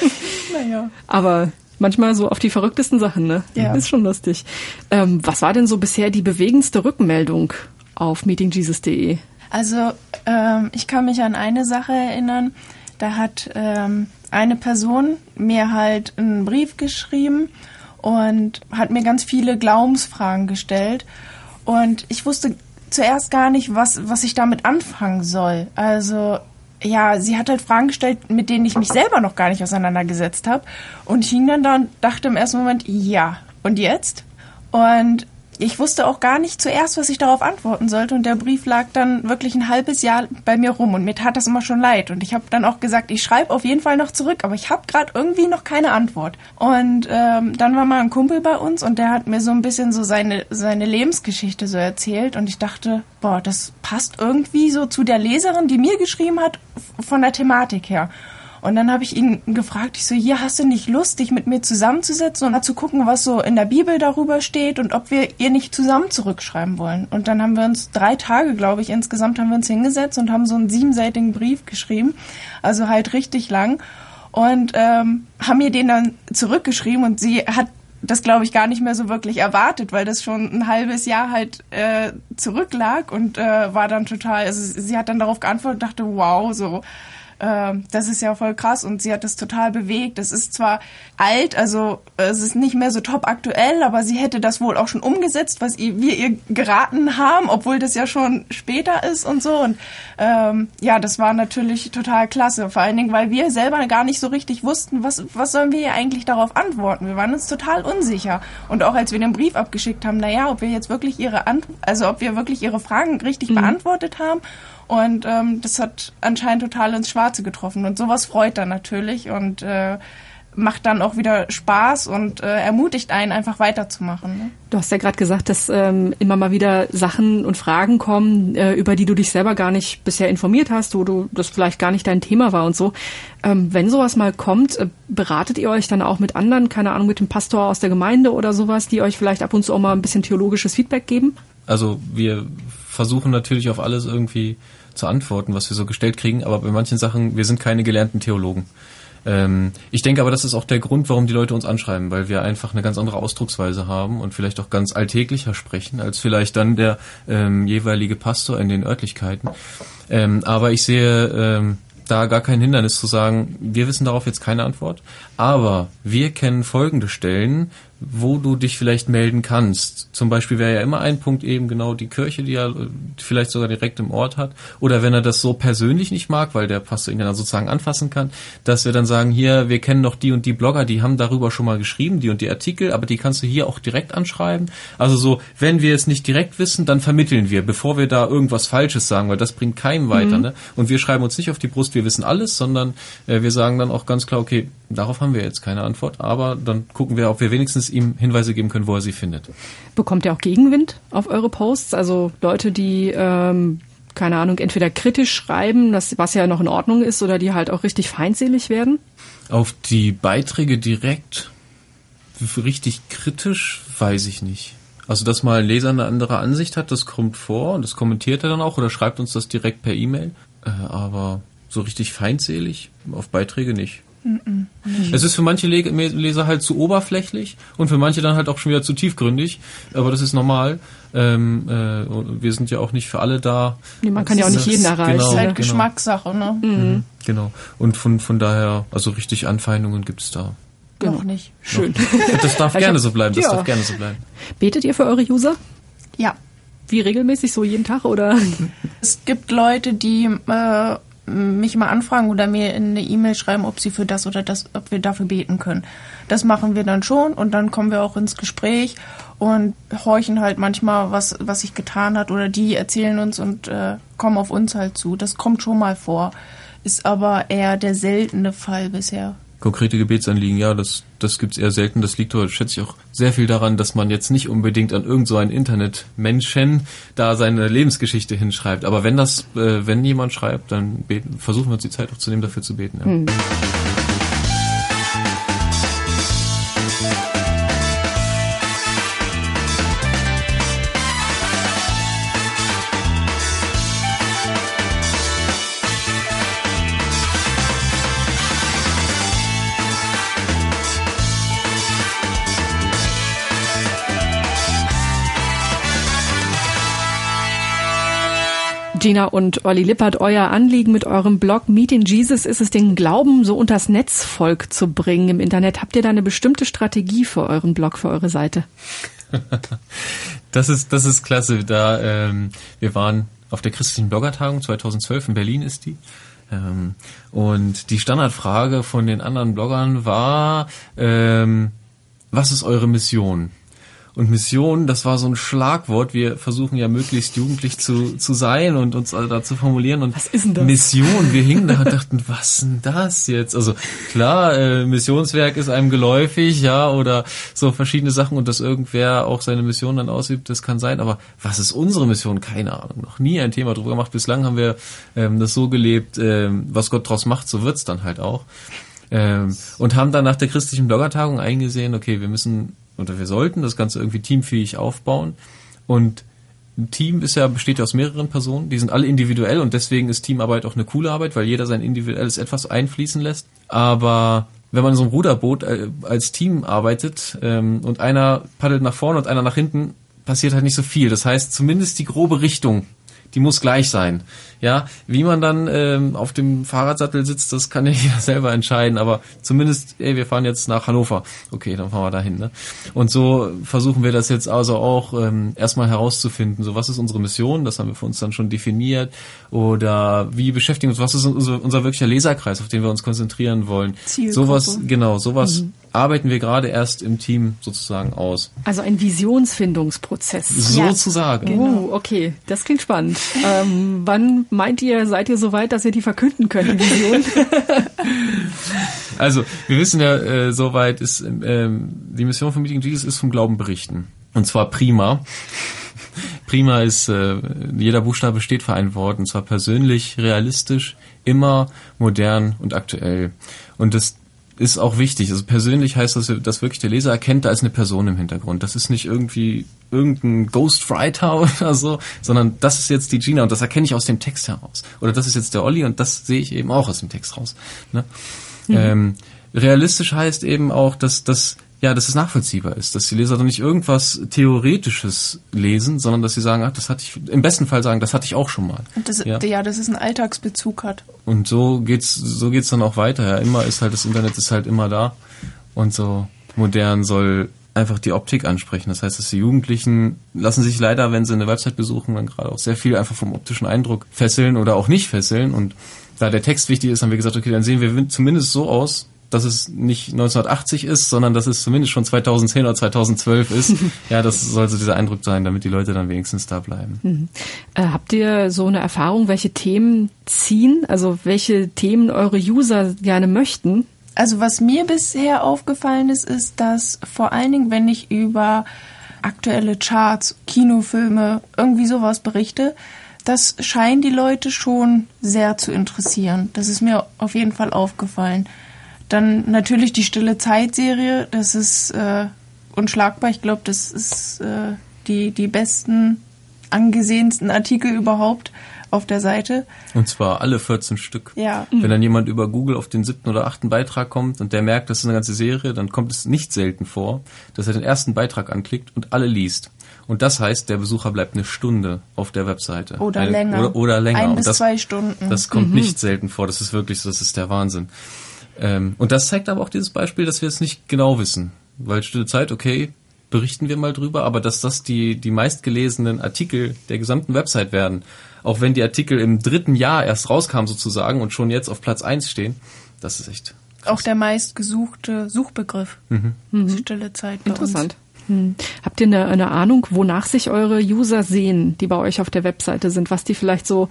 Naja. Aber manchmal so auf die verrücktesten Sachen, ne? Ja. Ist schon lustig. Ähm, was war denn so bisher die bewegendste Rückmeldung auf meeting jesus punkt de? Also, ähm, ich kann mich an eine Sache erinnern. Da hat ähm, eine Person mir halt einen Brief geschrieben und hat mir ganz viele Glaubensfragen gestellt. Und ich wusste zuerst gar nicht, was, was ich damit anfangen soll. Also, ja, sie hat halt Fragen gestellt, mit denen ich mich selber noch gar nicht auseinandergesetzt habe. Und ich hing dann da und dachte im ersten Moment, ja, und jetzt? Und ich wusste auch gar nicht zuerst, was ich darauf antworten sollte. Und der Brief lag dann wirklich ein halbes Jahr bei mir rum. Und mir tat das immer schon leid. Und ich habe dann auch gesagt, ich schreibe auf jeden Fall noch zurück. Aber ich habe gerade irgendwie noch keine Antwort. Und ähm, dann war mal ein Kumpel bei uns. Und der hat mir so ein bisschen so seine, seine Lebensgeschichte so erzählt. Und ich dachte, boah, das passt irgendwie so zu der Leserin, die mir geschrieben hat, von der Thematik her. Und dann habe ich ihn gefragt, ich so, hier, hast du nicht Lust, dich mit mir zusammenzusetzen und mal zu gucken, was so in der Bibel darüber steht und ob wir ihr nicht zusammen zurückschreiben wollen. Und dann haben wir uns drei Tage, glaube ich, insgesamt haben wir uns hingesetzt und haben so einen siebenseitigen Brief geschrieben, also halt richtig lang. Und ähm, haben mir den dann zurückgeschrieben und sie hat das, glaube ich, gar nicht mehr so wirklich erwartet, weil das schon ein halbes Jahr halt äh, zurücklag und äh, war dann total, also sie hat dann darauf geantwortet und dachte, wow, so, das ist ja voll krass und sie hat das total bewegt. Es ist zwar alt, also es ist nicht mehr so top aktuell, aber sie hätte das wohl auch schon umgesetzt, was wir ihr geraten haben, obwohl das ja schon später ist und so. Und ähm, ja, das war natürlich total klasse, vor allen Dingen, weil wir selber gar nicht so richtig wussten, was was sollen wir ihr eigentlich darauf antworten. Wir waren uns total unsicher. Und auch als wir den Brief abgeschickt haben, naja, ob wir jetzt wirklich ihre Ant- also ob wir wirklich ihre Fragen richtig mhm. beantwortet haben. Und ähm, das hat anscheinend total ins Schwarze getroffen. Und sowas freut dann natürlich und äh, macht dann auch wieder Spaß und äh, ermutigt einen, einfach weiterzumachen. Ne? Du hast ja gerade gesagt, dass ähm, immer mal wieder Sachen und Fragen kommen, äh, über die du dich selber gar nicht bisher informiert hast, wo du das vielleicht gar nicht dein Thema war und so. Ähm, wenn sowas mal kommt, äh, beratet ihr euch dann auch mit anderen, keine Ahnung, mit dem Pastor aus der Gemeinde oder sowas, die euch vielleicht ab und zu auch mal ein bisschen theologisches Feedback geben? Also wir versuchen natürlich auf alles irgendwie zu antworten, was wir so gestellt kriegen, aber bei manchen Sachen, wir sind keine gelernten Theologen. Ähm, ich denke aber, das ist auch der Grund, warum die Leute uns anschreiben, weil wir einfach eine ganz andere Ausdrucksweise haben und vielleicht auch ganz alltäglicher sprechen, als vielleicht dann der ähm, jeweilige Pastor in den Örtlichkeiten. Ähm, aber ich sehe ähm, da gar kein Hindernis zu sagen, wir wissen darauf jetzt keine Antwort, aber wir kennen folgende Stellen, wo du dich vielleicht melden kannst. Zum Beispiel wäre ja immer ein Punkt eben genau die Kirche, die er vielleicht sogar direkt im Ort hat. Oder wenn er das so persönlich nicht mag, weil der Pastor ihn dann sozusagen anfassen kann, dass wir dann sagen, hier, wir kennen doch die und die Blogger, die haben darüber schon mal geschrieben, die und die Artikel, aber die kannst du hier auch direkt anschreiben. Also so, wenn wir es nicht direkt wissen, dann vermitteln wir, bevor wir da irgendwas Falsches sagen, weil das bringt keinem weiter. Mhm. Ne? Und wir schreiben uns nicht auf die Brust, wir wissen alles, sondern äh, wir sagen dann auch ganz klar, okay, darauf haben wir jetzt keine Antwort, aber dann gucken wir, ob wir wenigstens ihm Hinweise geben können, wo er sie findet. Bekommt ihr auch Gegenwind auf eure Posts? Also Leute, die, ähm, keine Ahnung, entweder kritisch schreiben, das, was ja noch in Ordnung ist, oder die halt auch richtig feindselig werden? Auf die Beiträge direkt richtig kritisch, weiß ich nicht. Also, dass mal ein Leser eine andere Ansicht hat, das kommt vor und das kommentiert er dann auch oder schreibt uns das direkt per E-Mail. Äh, aber so richtig feindselig auf Beiträge nicht. Mm-mm. Es ist für manche Leser halt zu oberflächlich und für manche dann halt auch schon wieder zu tiefgründig, aber das ist normal. Ähm, äh, wir sind ja auch nicht für alle da. Nee, man kann ja auch nicht jeden erreichen. Das ist halt genau. Geschmackssache, ne? Mhm. Mhm, genau. Und von, von daher, also richtig Anfeindungen gibt's da. Genau. Noch nicht. Schön. Das darf gerne so bleiben, das ja. darf gerne so bleiben. Betet ihr für eure User? Ja. Wie regelmäßig, so jeden Tag, oder? Es gibt Leute, die äh, mich mal anfragen oder mir in eine E-Mail schreiben, ob sie für das oder das, ob wir dafür beten können. Das machen wir dann schon und dann kommen wir auch ins Gespräch und horchen halt manchmal, was was sich getan hat oder die erzählen uns und äh, kommen auf uns halt zu. Das kommt schon mal vor, ist aber eher der seltene Fall bisher. Konkrete Gebetsanliegen, ja, das das gibt's eher selten. Das liegt, schätze ich, auch sehr viel daran, dass man jetzt nicht unbedingt an irgend so einen Internetmenschen da seine Lebensgeschichte hinschreibt. Aber wenn das, äh, wenn jemand schreibt, dann beten, versuchen wir uns die Zeit auch zu nehmen, dafür zu beten. Ja. Hm. Gina und Olli Lippert, euer Anliegen mit eurem Blog Meeting Jesus ist es, den Glauben so unters Netzvolk zu bringen im Internet. Habt ihr da eine bestimmte Strategie für euren Blog, für eure Seite? Das ist, das ist klasse. Da, ähm, wir waren auf der christlichen Bloggertagung zweitausendzwölf, in Berlin ist die. Ähm, und die Standardfrage von den anderen Bloggern war, ähm, was ist eure Mission? Und Mission, das war so ein Schlagwort. Wir versuchen ja möglichst jugendlich zu zu sein und uns da zu formulieren. Und was ist denn das? Mission, wir hingen da und dachten, was ist denn das jetzt? Also klar, äh, Missionswerk ist einem geläufig, ja, oder so verschiedene Sachen und dass irgendwer auch seine Mission dann ausübt, das kann sein. Aber was ist unsere Mission? Keine Ahnung. Noch nie ein Thema drüber gemacht. Bislang haben wir ähm, das so gelebt, ähm, was Gott draus macht, so wird's dann halt auch. Ähm, und haben dann nach der christlichen Bloggertagung eingesehen, okay, wir müssen oder wir sollten das Ganze irgendwie teamfähig aufbauen. Und ein Team ist ja, besteht ja aus mehreren Personen, die sind alle individuell und deswegen ist Teamarbeit auch eine coole Arbeit, weil jeder sein individuelles Etwas einfließen lässt. Aber wenn man in so einem Ruderboot als Team arbeitet ähm, und einer paddelt nach vorne und einer nach hinten, passiert halt nicht so viel. Das heißt, zumindest die grobe Richtung, die muss gleich sein. Ja, wie man dann ähm, auf dem Fahrradsattel sitzt, das kann ja jeder selber entscheiden, aber zumindest, ey, wir fahren jetzt nach Hannover. Okay, dann fahren wir dahin, ne? Und so versuchen wir das jetzt also auch ähm, erstmal herauszufinden. So, was ist unsere Mission? Das haben wir für uns dann schon definiert. Oder wie beschäftigen uns, was ist unser, unser wirklicher Leserkreis, auf den wir uns konzentrieren wollen? Zielgruppe. Sowas, genau, sowas mhm. arbeiten wir gerade erst im Team sozusagen aus. Also ein Visionsfindungsprozess. Sozusagen. Ja, genau. Oh, okay, das klingt spannend. ähm, wann meint ihr, seid ihr so weit, dass ihr die verkünden könnt, die Vision? Also, wir wissen ja, äh, soweit ist, ähm, die Mission von Meeting Jesus ist vom Glauben berichten. Und zwar prima. Prima ist, äh, jeder Buchstabe steht für ein Wort, und zwar persönlich, realistisch, immer modern und aktuell. Und das ist auch wichtig. Also persönlich heißt das, dass wirklich der Leser erkennt, da ist eine Person im Hintergrund. Das ist nicht irgendwie irgendein Ghostwriter oder so, sondern das ist jetzt die Gina und das erkenne ich aus dem Text heraus. Oder das ist jetzt der Olli und das sehe ich eben auch aus dem Text raus. Ne? Mhm. Ähm, realistisch heißt eben auch, dass das ja, dass es nachvollziehbar ist, dass die Leser doch nicht irgendwas Theoretisches lesen, sondern dass sie sagen, ach, das hatte ich, im besten Fall sagen, das hatte ich auch schon mal. Und das, ja. ja, dass es einen Alltagsbezug hat. Und so geht's, so geht's dann auch weiter. Ja, immer ist halt, das Internet ist halt immer da. Und so modern soll einfach die Optik ansprechen. Das heißt, dass die Jugendlichen lassen sich leider, wenn sie eine Website besuchen, dann gerade auch sehr viel einfach vom optischen Eindruck fesseln oder auch nicht fesseln. Und da der Text wichtig ist, haben wir gesagt, okay, dann sehen wir zumindest so aus, dass es nicht neunzehnhundertachtzig ist, sondern dass es zumindest schon zweitausendzehn oder zweitausendzwölf ist. Ja, das soll so dieser Eindruck sein, damit die Leute dann wenigstens da bleiben. Mhm. Äh, habt ihr so eine Erfahrung, welche Themen ziehen? Also welche Themen eure User gerne möchten? Also was mir bisher aufgefallen ist, ist, dass vor allen Dingen, wenn ich über aktuelle Charts, Kinofilme, irgendwie sowas berichte, das scheinen die Leute schon sehr zu interessieren. Das ist mir auf jeden Fall aufgefallen. Dann natürlich die Stille Zeit-Serie, das ist äh, unschlagbar. Ich glaube, das ist äh, die, die besten, angesehensten Artikel überhaupt auf der Seite. Und zwar alle vierzehn Stück. Ja. Wenn dann jemand über Google auf den siebten oder achten Beitrag kommt und der merkt, das ist eine ganze Serie, dann kommt es nicht selten vor, dass er den ersten Beitrag anklickt und alle liest. Und das heißt, der Besucher bleibt eine Stunde auf der Webseite. Oder eine, länger. Oder, oder länger. Ein und bis das, zwei Stunden. Das kommt Mhm. nicht selten vor. Das ist wirklich so, das ist der Wahnsinn. Ähm, und das zeigt aber auch dieses Beispiel, dass wir es nicht genau wissen. Weil Stille Zeit, okay, berichten wir mal drüber, aber dass das die, die meistgelesenen Artikel der gesamten Website werden, auch wenn die Artikel im dritten Jahr erst rauskamen sozusagen und schon jetzt auf Platz eins stehen, das ist echt krass. Auch der meistgesuchte Suchbegriff. Mhm. Stille Zeit bei Interessant. Hm. Habt ihr eine, eine Ahnung, wonach sich eure User sehen, die bei euch auf der Webseite sind, was die vielleicht so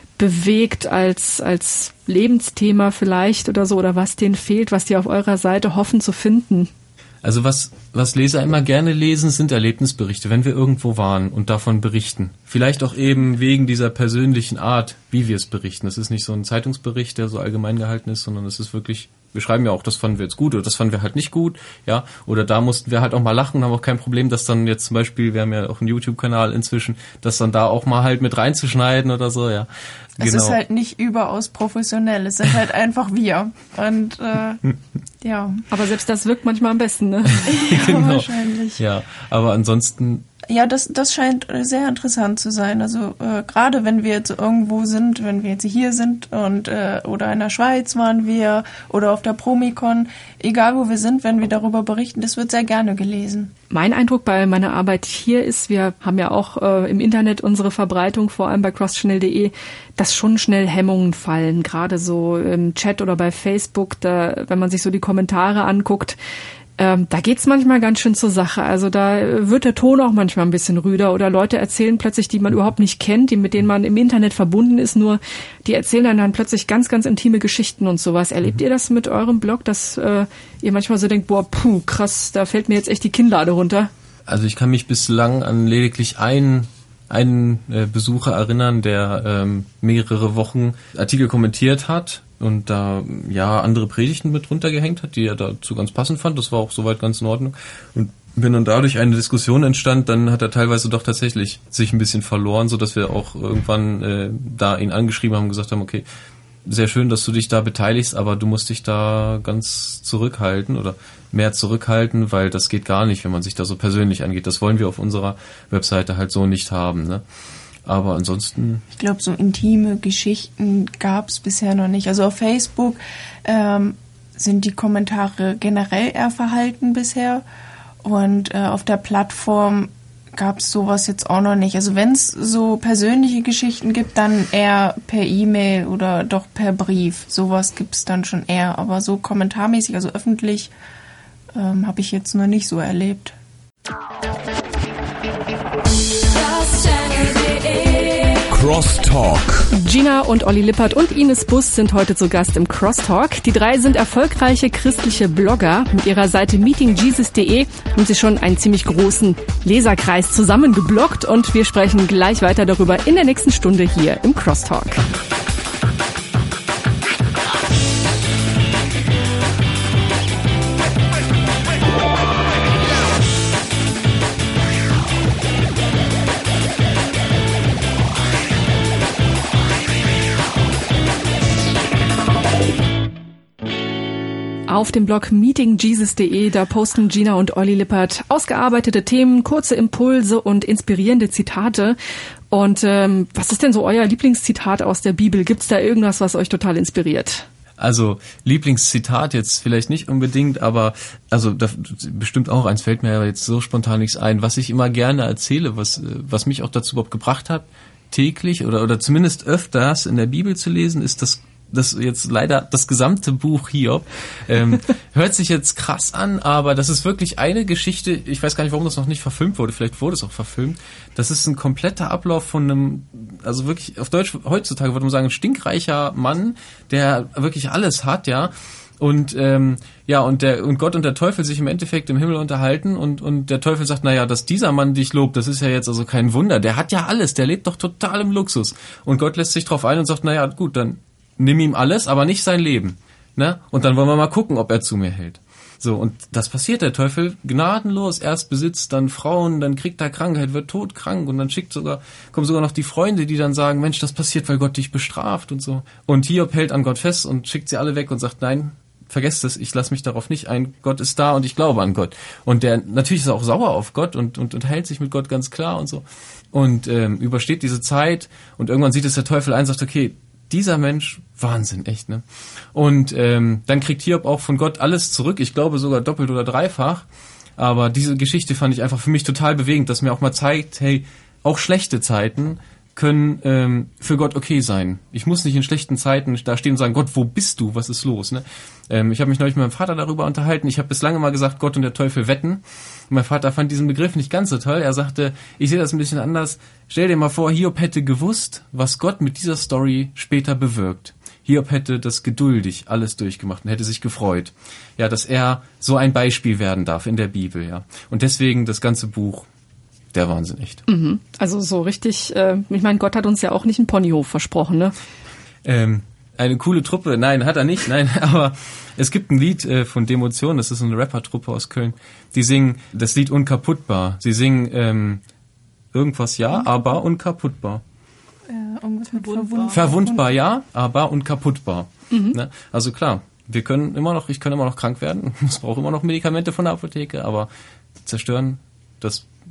bewegt als als Lebensthema vielleicht oder so, oder was denen fehlt, was die auf eurer Seite hoffen zu finden? Also was, was Leser immer gerne lesen, sind Erlebnisberichte, wenn wir irgendwo waren und davon berichten. Vielleicht auch eben wegen dieser persönlichen Art, wie wir es berichten. Das ist nicht so ein Zeitungsbericht, der so allgemein gehalten ist, sondern es ist wirklich, wir schreiben ja auch, das fanden wir jetzt gut oder das fanden wir halt nicht gut, ja. Oder da mussten wir halt auch mal lachen und haben auch kein Problem, dass dann jetzt zum Beispiel, wir haben ja auch einen YouTube-Kanal inzwischen, das dann da auch mal halt mit reinzuschneiden oder so, ja. Es Genau. ist halt nicht überaus professionell, es sind halt einfach wir. Und äh, ja. Aber selbst das wirkt manchmal am besten, ne? Ja, Genau. wahrscheinlich. Ja, aber ansonsten Ja, das, das scheint sehr interessant zu sein. Also äh, gerade wenn wir jetzt irgendwo sind, wenn wir jetzt hier sind und äh, oder in der Schweiz waren wir oder auf der Promikon, egal wo wir sind, wenn wir darüber berichten, das wird sehr gerne gelesen. Mein Eindruck bei meiner Arbeit hier ist, wir haben ja auch äh, im Internet unsere Verbreitung, vor allem bei crosschannel punkt de, dass schon schnell Hemmungen fallen, gerade so im Chat oder bei Facebook, da, wenn man sich so die Kommentare anguckt. Ähm, da geht's manchmal ganz schön zur Sache. Also da wird der Ton auch manchmal ein bisschen rüder oder Leute erzählen plötzlich, die man überhaupt nicht kennt, die mit denen man im Internet verbunden ist, nur die erzählen dann, dann plötzlich ganz, ganz intime Geschichten und sowas. Erlebt ihr das mit eurem Blog, dass äh, ihr manchmal so denkt, boah, puh, krass, da fällt mir jetzt echt die Kinnlade runter? Also ich kann mich bislang an lediglich einen einen äh, Besucher erinnern, der ähm, mehrere Wochen Artikel kommentiert hat und da ja andere Predigten mit runtergehängt hat, die er dazu ganz passend fand. Das war auch soweit ganz in Ordnung. Und wenn dann dadurch eine Diskussion entstand, dann hat er teilweise doch tatsächlich sich ein bisschen verloren, so dass wir auch irgendwann äh, da ihn angeschrieben haben und gesagt haben, okay, sehr schön, dass du dich da beteiligst, aber du musst dich da ganz zurückhalten oder mehr zurückhalten, weil das geht gar nicht, wenn man sich da so persönlich angeht. Das wollen wir auf unserer Webseite halt so nicht haben, ne? Aber ansonsten... Ich glaube, so intime Geschichten gab es bisher noch nicht. Also auf Facebook ähm, sind die Kommentare generell eher verhalten bisher und äh, auf der Plattform gab es sowas jetzt auch noch nicht. Also wenn es so persönliche Geschichten gibt, dann eher per E-Mail oder doch per Brief. Sowas gibt es dann schon eher. Aber so kommentarmäßig, also öffentlich, ähm, habe ich jetzt noch nicht so erlebt. Crosstalk. Gina und Olli Lippert und Ines Bus sind heute zu Gast im Crosstalk. Die drei sind erfolgreiche christliche Blogger. Mit ihrer Seite meeting jesus punkt de haben sie schon einen ziemlich großen Leserkreis zusammengebloggt und wir sprechen gleich weiter darüber in der nächsten Stunde hier im Crosstalk. Auf dem Blog meeting jesus punkt de, da posten Gina und Olli Lippert ausgearbeitete Themen, kurze Impulse und inspirierende Zitate. Und ähm, was ist denn so euer Lieblingszitat aus der Bibel? Gibt's da irgendwas, was euch total inspiriert? Also Lieblingszitat jetzt vielleicht nicht unbedingt, aber also da, bestimmt auch eins, fällt mir aber jetzt so spontan nichts ein. Was ich immer gerne erzähle, was was mich auch dazu überhaupt gebracht hat, täglich oder oder zumindest öfters in der Bibel zu lesen, ist das das jetzt leider das gesamte Buch Hiob. Ähm, hört sich jetzt krass an, aber das ist wirklich eine Geschichte, ich weiß gar nicht, warum das noch nicht verfilmt wurde, vielleicht wurde es auch verfilmt. Das ist ein kompletter Ablauf von einem, also wirklich auf Deutsch heutzutage würde man sagen, ein stinkreicher Mann, der wirklich alles hat, ja. Und ähm, ja, und der und Gott und der Teufel sich im Endeffekt im Himmel unterhalten und und der Teufel sagt, naja, dass dieser Mann dich lobt, das ist ja jetzt also kein Wunder, der hat ja alles, der lebt doch total im Luxus. Und Gott lässt sich drauf ein und sagt, naja, gut, dann nimm ihm alles, aber nicht sein Leben, ne? Und dann wollen wir mal gucken, ob er zu mir hält. So, und das passiert, der Teufel gnadenlos, erst besitzt dann Frauen, dann kriegt er Krankheit, wird todkrank und dann schickt sogar, kommen sogar noch die Freunde, die dann sagen, Mensch, das passiert, weil Gott dich bestraft und so. Und Hiob hält an Gott fest und schickt sie alle weg und sagt, nein, vergesst es, ich lasse mich darauf nicht ein, Gott ist da und ich glaube an Gott. Und der, natürlich ist er auch sauer auf Gott und, und, und hält sich mit Gott ganz klar und so. Und ähm, übersteht diese Zeit und irgendwann sieht es der Teufel ein und sagt, okay, dieser Mensch, Wahnsinn, echt, ne? Und ähm, dann kriegt Hiob auch von Gott alles zurück, ich glaube sogar doppelt oder dreifach, aber diese Geschichte fand ich einfach für mich total bewegend, dass mir auch mal zeigt, hey, auch schlechte Zeiten können ähm, für Gott okay sein. Ich muss nicht in schlechten Zeiten da stehen und sagen, Gott, wo bist du, was ist los? Ne? Ähm, ich habe mich neulich mit meinem Vater darüber unterhalten, ich habe bislang immer gesagt, Gott und der Teufel wetten. Und mein Vater fand diesen Begriff nicht ganz so toll. Er sagte, ich sehe das ein bisschen anders. Stell dir mal vor, Hiob hätte gewusst, was Gott mit dieser Story später bewirkt. Hiob hätte das geduldig alles durchgemacht und hätte sich gefreut, ja, dass er so ein Beispiel werden darf in der Bibel. Ja. Und deswegen das ganze Buch. Der Wahnsinn, echt. Mhm. Also so richtig, äh, ich meine, Gott hat uns ja auch nicht einen Ponyhof versprochen, ne? Ähm, eine coole Truppe, nein, hat er nicht, nein, aber es gibt ein Lied äh, von Demotion, das ist eine Rapper-Truppe aus Köln, die singen das Lied Unkaputtbar. Sie singen ähm, irgendwas ja, aber unkaputtbar. Äh, irgendwas mit Verwundbar. Verwundbar, ja, aber unkaputtbar. Mhm. Ne? Also klar, wir können immer noch, ich kann immer noch krank werden, es braucht immer noch Medikamente von der Apotheke, aber zerstören, das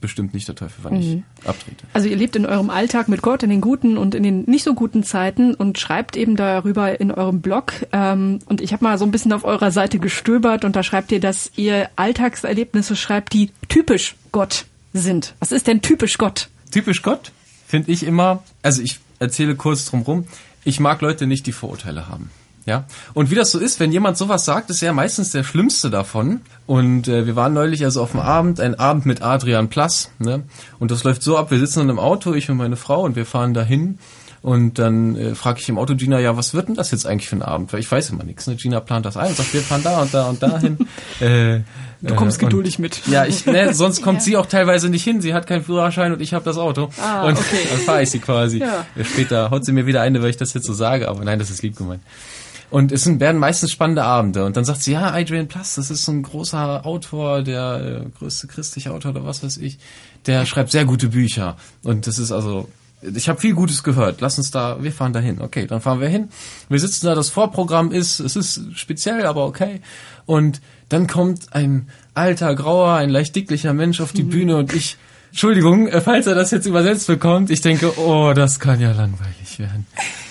bestimmt nicht der Teufel, wann mhm. ich abtrete. Also ihr lebt in eurem Alltag mit Gott in den guten und in den nicht so guten Zeiten und schreibt eben darüber in eurem Blog. Ähm, und ich habe mal so ein bisschen auf eurer Seite gestöbert und da schreibt ihr, dass ihr Alltagserlebnisse schreibt, die typisch Gott sind. Was ist denn typisch Gott? Typisch Gott finde ich immer, also ich erzähle kurz drum rum, ich mag Leute nicht, die Vorurteile haben. Ja, und wie das so ist, wenn jemand sowas sagt, ist ja meistens der Schlimmste davon. Und äh, wir waren neulich also auf dem Abend, ein Abend mit Adrian Plass, ne? Und das läuft so ab, wir sitzen in einem Auto, ich und meine Frau, und wir fahren dahin. Und dann äh, frage ich im Auto Gina, ja, was wird denn das jetzt eigentlich für ein Abend? Weil ich weiß immer nichts. Ne? Gina plant das ein und sagt, wir fahren da und da und da hin. äh, du kommst äh, geduldig mit. Ja, ich, ne, sonst kommt ja. sie auch teilweise nicht hin. Sie hat keinen Führerschein und ich habe das Auto. Ah, und okay. dann fahre ich sie quasi. Ja. Später haut sie mir wieder eine, weil ich das jetzt so sage. Aber nein, das ist lieb gemeint. Und es sind, werden meistens spannende Abende. Und dann sagt sie, ja, Adrian Plass, das ist so ein großer Autor, der äh, größte christliche Autor oder was weiß ich. Der schreibt sehr gute Bücher. Und das ist also, ich habe viel Gutes gehört. Lass uns da, wir fahren da hin. Okay, dann fahren wir hin. Wir sitzen da, das Vorprogramm ist, es ist speziell, aber okay. Und dann kommt ein alter, grauer, ein leicht dicklicher Mensch auf die mhm. Bühne und ich, Entschuldigung, falls er das jetzt übersetzt bekommt, ich denke, oh, das kann ja langweilig werden.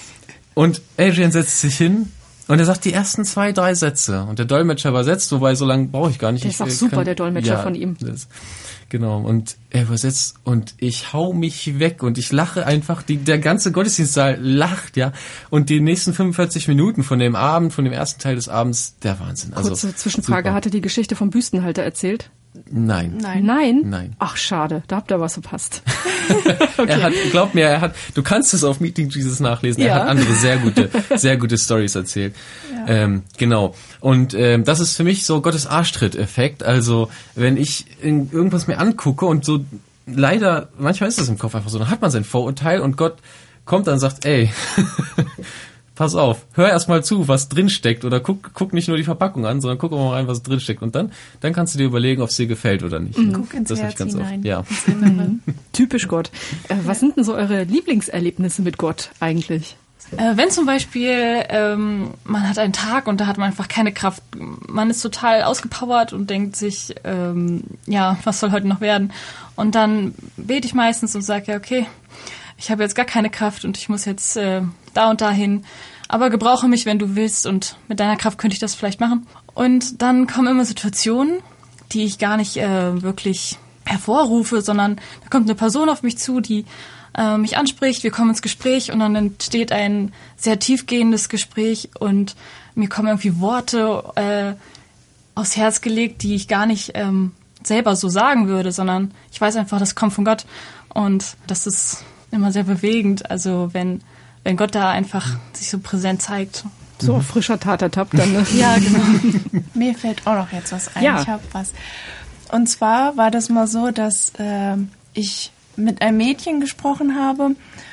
Und Adrian setzt sich hin. Und er sagt die ersten zwei, drei Sätze. Und der Dolmetscher übersetzt, wobei so lange brauche ich gar nicht. Der ist ich, auch super, kann, der Dolmetscher ja, von ihm. Das, genau. Und er übersetzt und ich hau mich weg und ich lache einfach. Die, der ganze Gottesdienstsaal lacht, ja. Und die nächsten fünfundvierzig Minuten von dem Abend, von dem ersten Teil des Abends, der Wahnsinn. Also, kurze Zwischenfrage, super. Hat er die Geschichte vom Büstenhalter erzählt? Nein. Nein. Nein? Nein. Ach, schade. Da habt ihr was verpasst. Okay. Er hat, glaub mir, er hat, du kannst es auf Meeting Jesus nachlesen, ja. Er hat andere sehr gute, sehr gute Stories erzählt. Ja. Ähm, genau. Und ähm, das ist für mich so Gottes Arschtritt-Effekt. Also, wenn ich in irgendwas mir angucke und so, leider, manchmal ist das im Kopf einfach so, dann hat man sein Vorurteil und Gott kommt dann und sagt, ey, pass auf, hör erst mal zu, was drin steckt, oder guck, guck nicht nur die Verpackung an, sondern guck auch mal rein, was drin steckt. Und dann, dann kannst du dir überlegen, ob es dir gefällt oder nicht. Mhm. Guck ins das Herz ganz hinein. Oft. Ja. Typisch Gott. Äh, was sind denn so eure Lieblingserlebnisse mit Gott eigentlich? Äh, wenn zum Beispiel ähm, man hat einen Tag und da hat man einfach keine Kraft, man ist total ausgepowert und denkt sich, ähm, ja, was soll heute noch werden? Und dann bete ich meistens und sage, ja, okay, ich habe jetzt gar keine Kraft und ich muss jetzt äh, da und dahin, aber gebrauche mich, wenn du willst, und mit deiner Kraft könnte ich das vielleicht machen. Und dann kommen immer Situationen, die ich gar nicht äh, wirklich hervorrufe, sondern da kommt eine Person auf mich zu, die äh, mich anspricht, wir kommen ins Gespräch und dann entsteht ein sehr tiefgehendes Gespräch und mir kommen irgendwie Worte äh, aufs Herz gelegt, die ich gar nicht ähm, selber so sagen würde, sondern ich weiß einfach, das kommt von Gott, und das ist immer sehr bewegend, also wenn wenn Gott da einfach sich so präsent zeigt. So auf frischer Tat ertappt dann. Ne? Ja, genau. Mir fällt auch noch jetzt was ein. Ja. Ich habe was. Und zwar war das mal so, dass äh, ich mit einem Mädchen gesprochen habe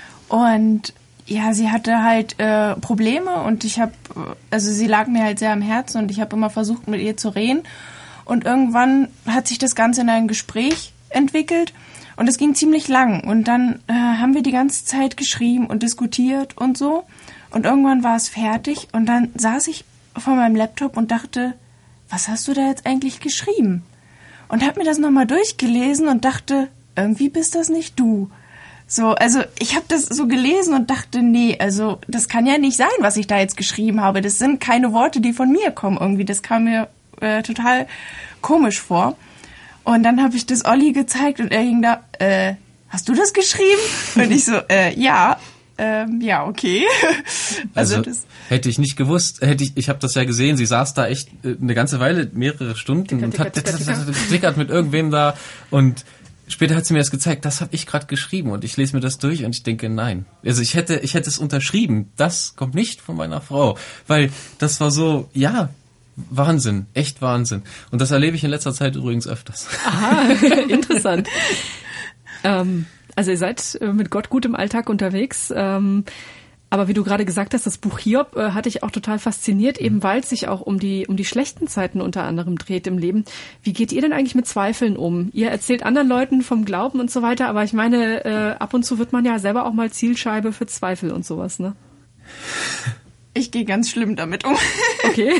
und ja, sie hatte halt äh, Probleme und ich habe, also sie lag mir halt sehr am Herzen und ich habe immer versucht, mit ihr zu reden. Und irgendwann hat sich das Ganze in ein Gespräch entwickelt. Und es ging ziemlich lang. Und dann äh, haben wir die ganze Zeit geschrieben und diskutiert und so. Und irgendwann war es fertig. Und dann saß ich vor meinem Laptop und dachte, was hast du da jetzt eigentlich geschrieben? Und habe mir das nochmal durchgelesen und dachte, irgendwie bist das nicht du. So, also ich habe das so gelesen und dachte, nee, also das kann ja nicht sein, was ich da jetzt geschrieben habe. Das sind keine Worte, die von mir kommen irgendwie. Das kam mir äh, total komisch vor. Und dann habe ich das Olli gezeigt und er hing da, äh, hast du das geschrieben? Und ich so, äh, ja, ähm, ja, okay. also also das hätte ich nicht gewusst, hätte ich, ich habe das ja gesehen, sie saß da echt eine ganze Weile, mehrere Stunden ticker, und hat ticker, ticker, ticker. tickert mit irgendwem da und später hat sie mir das gezeigt, das habe ich gerade geschrieben und ich lese mir das durch und ich denke, nein. Also ich hätte, ich hätte es unterschrieben, das kommt nicht von meiner Frau, weil das war so, ja, Wahnsinn, echt Wahnsinn. Und das erlebe ich in letzter Zeit übrigens öfters. Aha, interessant. ähm, also ihr seid mit Gott gut im Alltag unterwegs. Ähm, aber wie du gerade gesagt hast, das Buch Hiob äh, hatte ich auch total fasziniert, eben weil es sich auch um die um die schlechten Zeiten unter anderem dreht im Leben. Wie geht ihr denn eigentlich mit Zweifeln um? Ihr erzählt anderen Leuten vom Glauben und so weiter, aber ich meine, äh, ab und zu wird man ja selber auch mal Zielscheibe für Zweifel und sowas, ne? Ich gehe ganz schlimm damit um. Okay.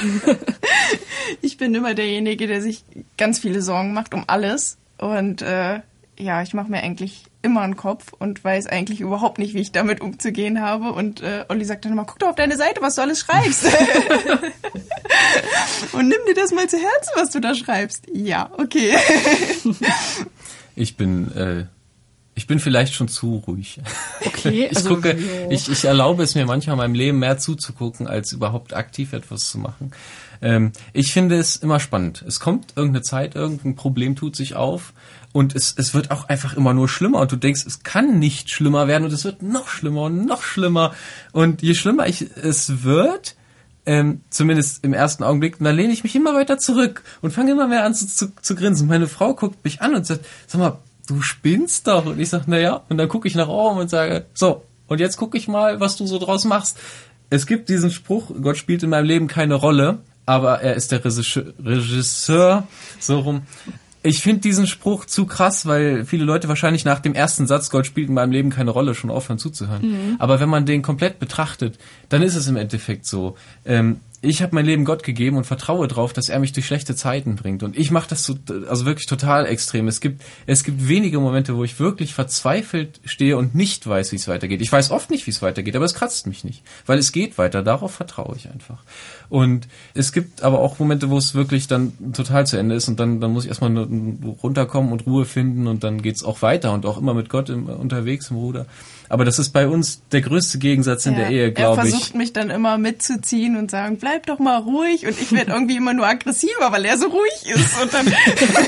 Ich bin immer derjenige, der sich ganz viele Sorgen macht um alles. Und äh, ja, ich mache mir eigentlich immer einen Kopf und weiß eigentlich überhaupt nicht, wie ich damit umzugehen habe. Und äh, Olli sagt dann immer, guck doch auf deine Seite, was du alles schreibst. Und nimm dir das mal zu Herzen, was du da schreibst. Ja, okay. Ich bin, äh, ich bin vielleicht schon zu ruhig. Okay, ich also, gucke, ich, ich erlaube es mir manchmal in meinem Leben mehr zuzugucken, als überhaupt aktiv etwas zu machen. Ähm, ich finde es immer spannend. Es kommt irgendeine Zeit, irgendein Problem tut sich auf und es, es wird auch einfach immer nur schlimmer und du denkst, es kann nicht schlimmer werden und es wird noch schlimmer und noch schlimmer und je schlimmer ich, es wird, ähm, zumindest im ersten Augenblick, dann lehne ich mich immer weiter zurück und fange immer mehr an zu, zu, zu grinsen. Meine Frau guckt mich an und sagt, sag mal, du spinnst doch. Und ich sage, naja, und dann gucke ich nach oben und sage, so, und jetzt gucke ich mal, was du so draus machst. Es gibt diesen Spruch, Gott spielt in meinem Leben keine Rolle, aber er ist der Regisseur, Regisseur so rum. Ich finde diesen Spruch zu krass, weil viele Leute wahrscheinlich nach dem ersten Satz, Gott spielt in meinem Leben keine Rolle, schon aufhören zuzuhören. Mhm. Aber wenn man den komplett betrachtet, dann ist es im Endeffekt so. Ähm, ich habe mein Leben Gott gegeben und vertraue drauf, dass er mich durch schlechte Zeiten bringt. Und ich mache das so, also wirklich total extrem. Es gibt, es gibt wenige Momente, wo ich wirklich verzweifelt stehe und nicht weiß, wie es weitergeht. Ich weiß oft nicht, wie es weitergeht, aber es kratzt mich nicht, weil es geht weiter. Darauf vertraue ich einfach. Und es gibt aber auch Momente, wo es wirklich dann total zu Ende ist und dann, dann muss ich erstmal runterkommen und Ruhe finden und dann geht's auch weiter und auch immer mit Gott im, unterwegs im Ruder. Aber das ist bei uns der größte Gegensatz in ja, der Ehe, glaube ich. Er versucht mich dann immer mitzuziehen und sagen, bleib doch mal ruhig. Und ich werde irgendwie immer nur aggressiver, weil er so ruhig ist. Und dann muss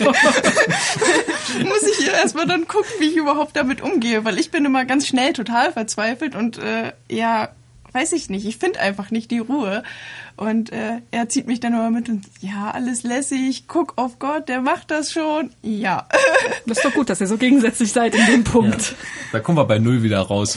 ich hier erstmal dann gucken, wie ich überhaupt damit umgehe. Weil ich bin immer ganz schnell total verzweifelt und äh, ja, weiß ich nicht. Ich finde einfach nicht die Ruhe. Und äh, er zieht mich dann immer mit und ja, alles lässig, guck auf Gott, der macht das schon. Ja. Das ist doch gut, dass ihr so gegensätzlich seid in dem Punkt. Ja, da kommen wir bei Null wieder raus.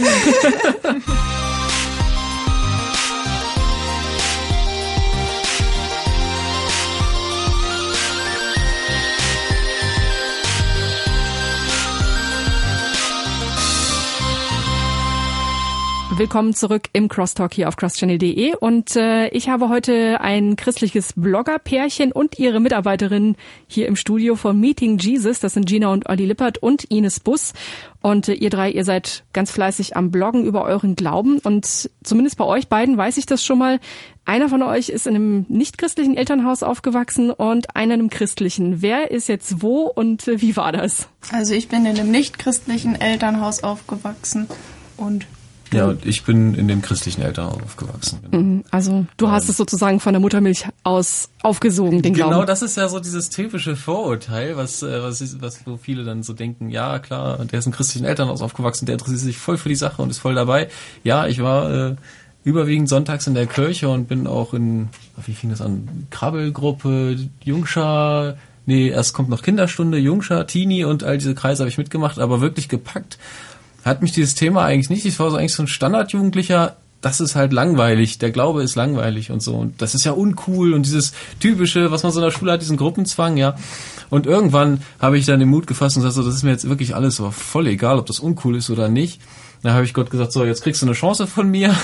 Willkommen zurück im Crosstalk hier auf crosschannel punkt de und äh, ich habe heute ein christliches Blogger-Pärchen und ihre Mitarbeiterin hier im Studio von Meeting Jesus. Das sind Gina und Olli Lippert und Ines Bus und äh, ihr drei, ihr seid ganz fleißig am Bloggen über euren Glauben und zumindest bei euch beiden weiß ich das schon mal. Einer von euch ist in einem nicht-christlichen Elternhaus aufgewachsen und einer in einem christlichen. Wer ist jetzt wo und äh, wie war das? Also ich bin in einem nicht-christlichen Elternhaus aufgewachsen und ja, und ich bin in dem christlichen Elternhaus aufgewachsen. Genau. Also du hast ähm, es sozusagen von der Muttermilch aus aufgesogen, den genau, Glauben. Genau, das ist ja so dieses typische Vorurteil, was was ist, was so viele dann so denken, ja klar, der ist im christlichen Elternhaus aufgewachsen, der interessiert sich voll für die Sache und ist voll dabei. Ja, ich war äh, überwiegend sonntags in der Kirche und bin auch in, wie fing das an, Krabbelgruppe, Jungschar, nee, erst kommt noch Kinderstunde, Jungschar, Teenie und all diese Kreise habe ich mitgemacht, aber wirklich gepackt hat mich dieses Thema eigentlich nicht. Ich war so eigentlich so ein Standardjugendlicher, das ist halt langweilig, der Glaube ist langweilig und so. Und das ist ja uncool und dieses typische, was man so in der Schule hat, diesen Gruppenzwang, ja. Und irgendwann habe ich dann den Mut gefasst und gesagt, so, das ist mir jetzt wirklich alles so voll egal, ob das uncool ist oder nicht. Da habe ich Gott gesagt, so, jetzt kriegst du eine Chance von mir.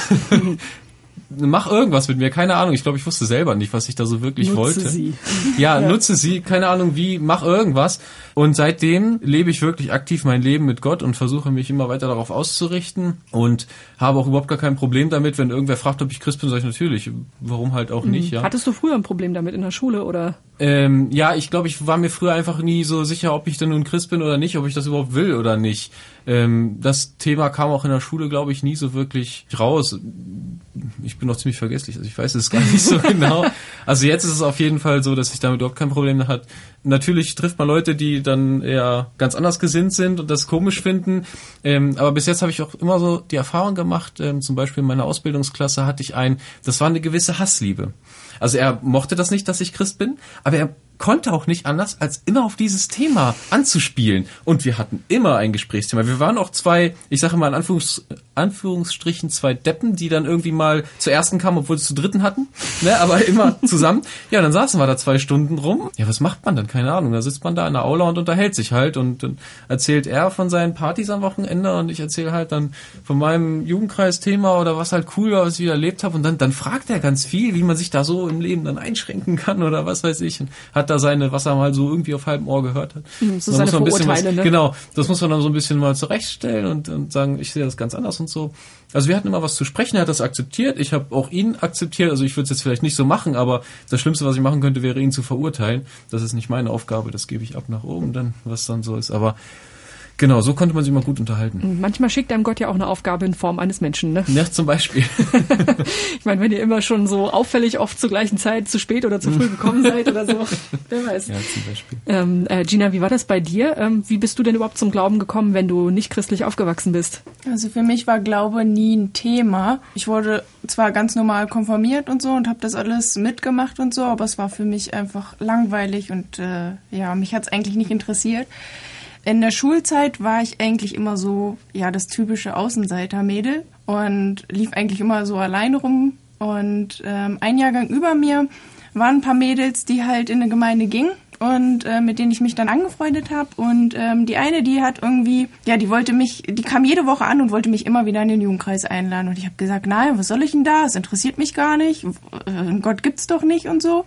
Mach irgendwas mit mir, keine Ahnung. Ich glaube, ich wusste selber nicht, was ich da so wirklich nutze wollte. Sie. Ja, ja, nutze sie, keine Ahnung wie, mach irgendwas. Und seitdem lebe ich wirklich aktiv mein Leben mit Gott und versuche mich immer weiter darauf auszurichten und habe auch überhaupt gar kein Problem damit, wenn irgendwer fragt, ob ich Christ bin, sage ich natürlich. Warum halt auch nicht, ja. Hattest du früher ein Problem damit in der Schule, oder? Ähm, ja, ich glaube, ich war mir früher einfach nie so sicher, ob ich denn nun Christ bin oder nicht, ob ich das überhaupt will oder nicht. Ähm, das Thema kam auch in der Schule, glaube ich, nie so wirklich raus. Ich bin noch ziemlich vergesslich, also ich weiß es gar nicht so genau. Also jetzt ist es auf jeden Fall so, dass ich damit überhaupt kein Problem habe. Natürlich trifft man Leute, die dann eher ganz anders gesinnt sind und das komisch finden. Ähm, aber bis jetzt habe ich auch immer so die Erfahrung gemacht, ähm, zum Beispiel in meiner Ausbildungsklasse hatte ich einen, das war eine gewisse Hassliebe. Also er mochte das nicht, dass ich Christ bin, aber er konnte auch nicht anders, als immer auf dieses Thema anzuspielen. Und wir hatten immer ein Gesprächsthema. Wir waren auch zwei, ich sage mal in Anführungs- Anführungsstrichen zwei Deppen, die dann irgendwie mal zur ersten kamen, obwohl sie zu dritten hatten, ne, aber immer zusammen. Ja, dann saßen wir da zwei Stunden rum. Ja, was macht man dann? Keine Ahnung. Da sitzt man da in der Aula und unterhält sich halt und dann erzählt er von seinen Partys am Wochenende und ich erzähle halt dann von meinem Jugendkreisthema oder was halt cool war, was ich wieder erlebt habe und dann, dann fragt er ganz viel, wie man sich da so im Leben dann einschränken kann oder was weiß ich und hat da seine, was er mal so irgendwie auf halbem Ohr gehört hat. Mhm, so seine Vorurteile, was, ne? Genau, das muss man dann so ein bisschen mal zurechtstellen und, und sagen, ich sehe das ganz anders und so. Also wir hatten immer was zu sprechen, er hat das akzeptiert, ich habe auch ihn akzeptiert, also ich würde es jetzt vielleicht nicht so machen, aber das Schlimmste, was ich machen könnte, wäre ihn zu verurteilen. Das ist nicht meine Aufgabe, das gebe ich ab nach oben, dann was dann so ist, aber genau, so konnte man sich mal gut unterhalten. Manchmal schickt einem Gott ja auch eine Aufgabe in Form eines Menschen, ne? Ja, zum Beispiel. Ich meine, wenn ihr immer schon so auffällig oft zur gleichen Zeit zu spät oder zu früh gekommen seid oder so, wer weiß. Ja, zum Beispiel. Ähm, äh, Gina, wie war das bei dir? Ähm, wie bist du denn überhaupt zum Glauben gekommen, wenn du nicht christlich aufgewachsen bist? Also für mich war Glaube nie ein Thema. Ich wurde zwar ganz normal konfirmiert und so und habe das alles mitgemacht und so, aber es war für mich einfach langweilig und äh, ja, mich hat's eigentlich nicht interessiert. In der Schulzeit war ich eigentlich immer so, ja, das typische Außenseiter-Mädel und lief eigentlich immer so alleine rum. Und ähm, ein Jahrgang über mir waren ein paar Mädels, die halt in eine Gemeinde gingen und äh, mit denen ich mich dann angefreundet habe. Und ähm, die eine, die hat irgendwie, ja, die wollte mich, die kam jede Woche an und wollte mich immer wieder in den Jugendkreis einladen. Und ich habe gesagt, nein, was soll ich denn da? Es interessiert mich gar nicht. Gott gibt's doch nicht und so.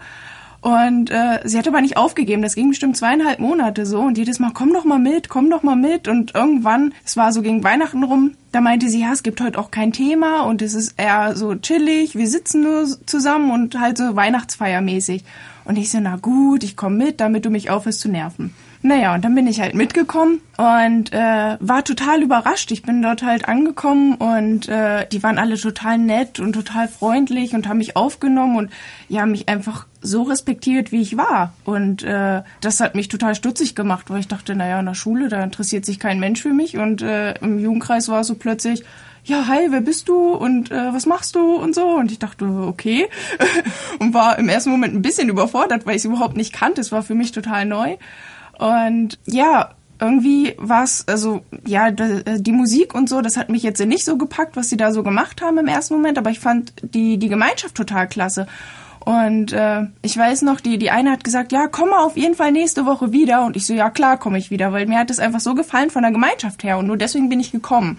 Und äh, sie hat aber nicht aufgegeben. Das ging bestimmt zweieinhalb Monate so. Und jedes Mal, komm doch mal mit, komm doch mal mit. Und irgendwann, es war so gegen Weihnachten rum, da meinte sie, ja, es gibt heute auch kein Thema und es ist eher so chillig. Wir sitzen nur zusammen und halt so Weihnachtsfeiermäßig. Und ich so, na gut, ich komme mit, damit du mich aufhörst zu nerven. Naja, und dann bin ich halt mitgekommen und äh, war total überrascht. Ich bin dort halt angekommen und äh, die waren alle total nett und total freundlich und haben mich aufgenommen und ja, mich einfach so respektiert, wie ich war. Und äh, das hat mich total stutzig gemacht, weil ich dachte, naja, in der Schule, da interessiert sich kein Mensch für mich. Und äh, im Jugendkreis war es so plötzlich, ja, hi, wer bist du und äh, was machst du und so. Und ich dachte, okay. Und war im ersten Moment ein bisschen überfordert, weil ich es überhaupt nicht kannte. Es war für mich total neu. Und ja, irgendwie war es, also ja, die Musik und so, das hat mich jetzt nicht so gepackt, was sie da so gemacht haben im ersten Moment, aber ich fand die die Gemeinschaft total klasse. Und äh, ich weiß noch, die die eine hat gesagt, ja, komm mal auf jeden Fall nächste Woche wieder. Und ich so, ja klar, komme ich wieder, weil mir hat es einfach so gefallen von der Gemeinschaft her und nur deswegen bin ich gekommen.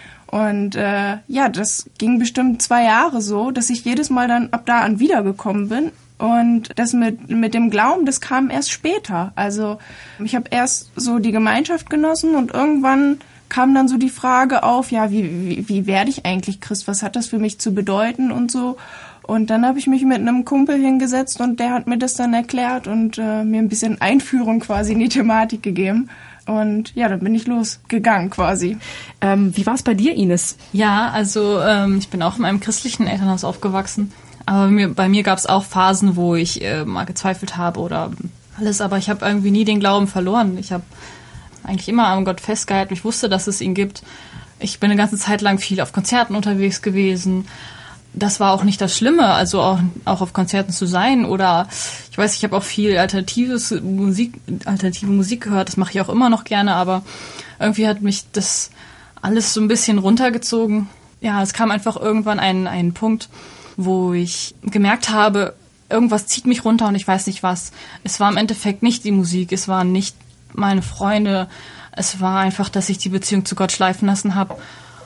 Und äh, ja, das ging bestimmt zwei Jahre so, dass ich jedes Mal dann ab da an wiedergekommen bin. Und das mit mit dem Glauben, das kam erst später. Also ich habe erst so die Gemeinschaft genossen und irgendwann kam dann so die Frage auf, ja, wie, wie, wie werde ich eigentlich Christ? Was hat das für mich zu bedeuten und so? Und dann habe ich mich mit einem Kumpel hingesetzt und der hat mir das dann erklärt und äh, mir ein bisschen Einführung quasi in die Thematik gegeben. Und ja, dann bin ich losgegangen quasi. Ähm, wie war es bei dir, Ines? Ja, also ähm, ich bin auch in einem christlichen Elternhaus aufgewachsen. Aber mir, bei mir gab es auch Phasen, wo ich äh, mal gezweifelt habe oder alles. Aber ich habe irgendwie nie den Glauben verloren. Ich habe eigentlich immer an Gott festgehalten. Ich wusste, dass es ihn gibt. Ich bin eine ganze Zeit lang viel auf Konzerten unterwegs gewesen. Das war auch nicht das Schlimme, also auch, auch auf Konzerten zu sein. Oder ich weiß, ich habe auch viel alternatives Musik, alternative Musik gehört. Das mache ich auch immer noch gerne. Aber irgendwie hat mich das alles so ein bisschen runtergezogen. Ja, es kam einfach irgendwann ein, ein Punkt, wo ich gemerkt habe, irgendwas zieht mich runter und ich weiß nicht was. Es war im Endeffekt nicht die Musik, es waren nicht meine Freunde, es war einfach, dass ich die Beziehung zu Gott schleifen lassen habe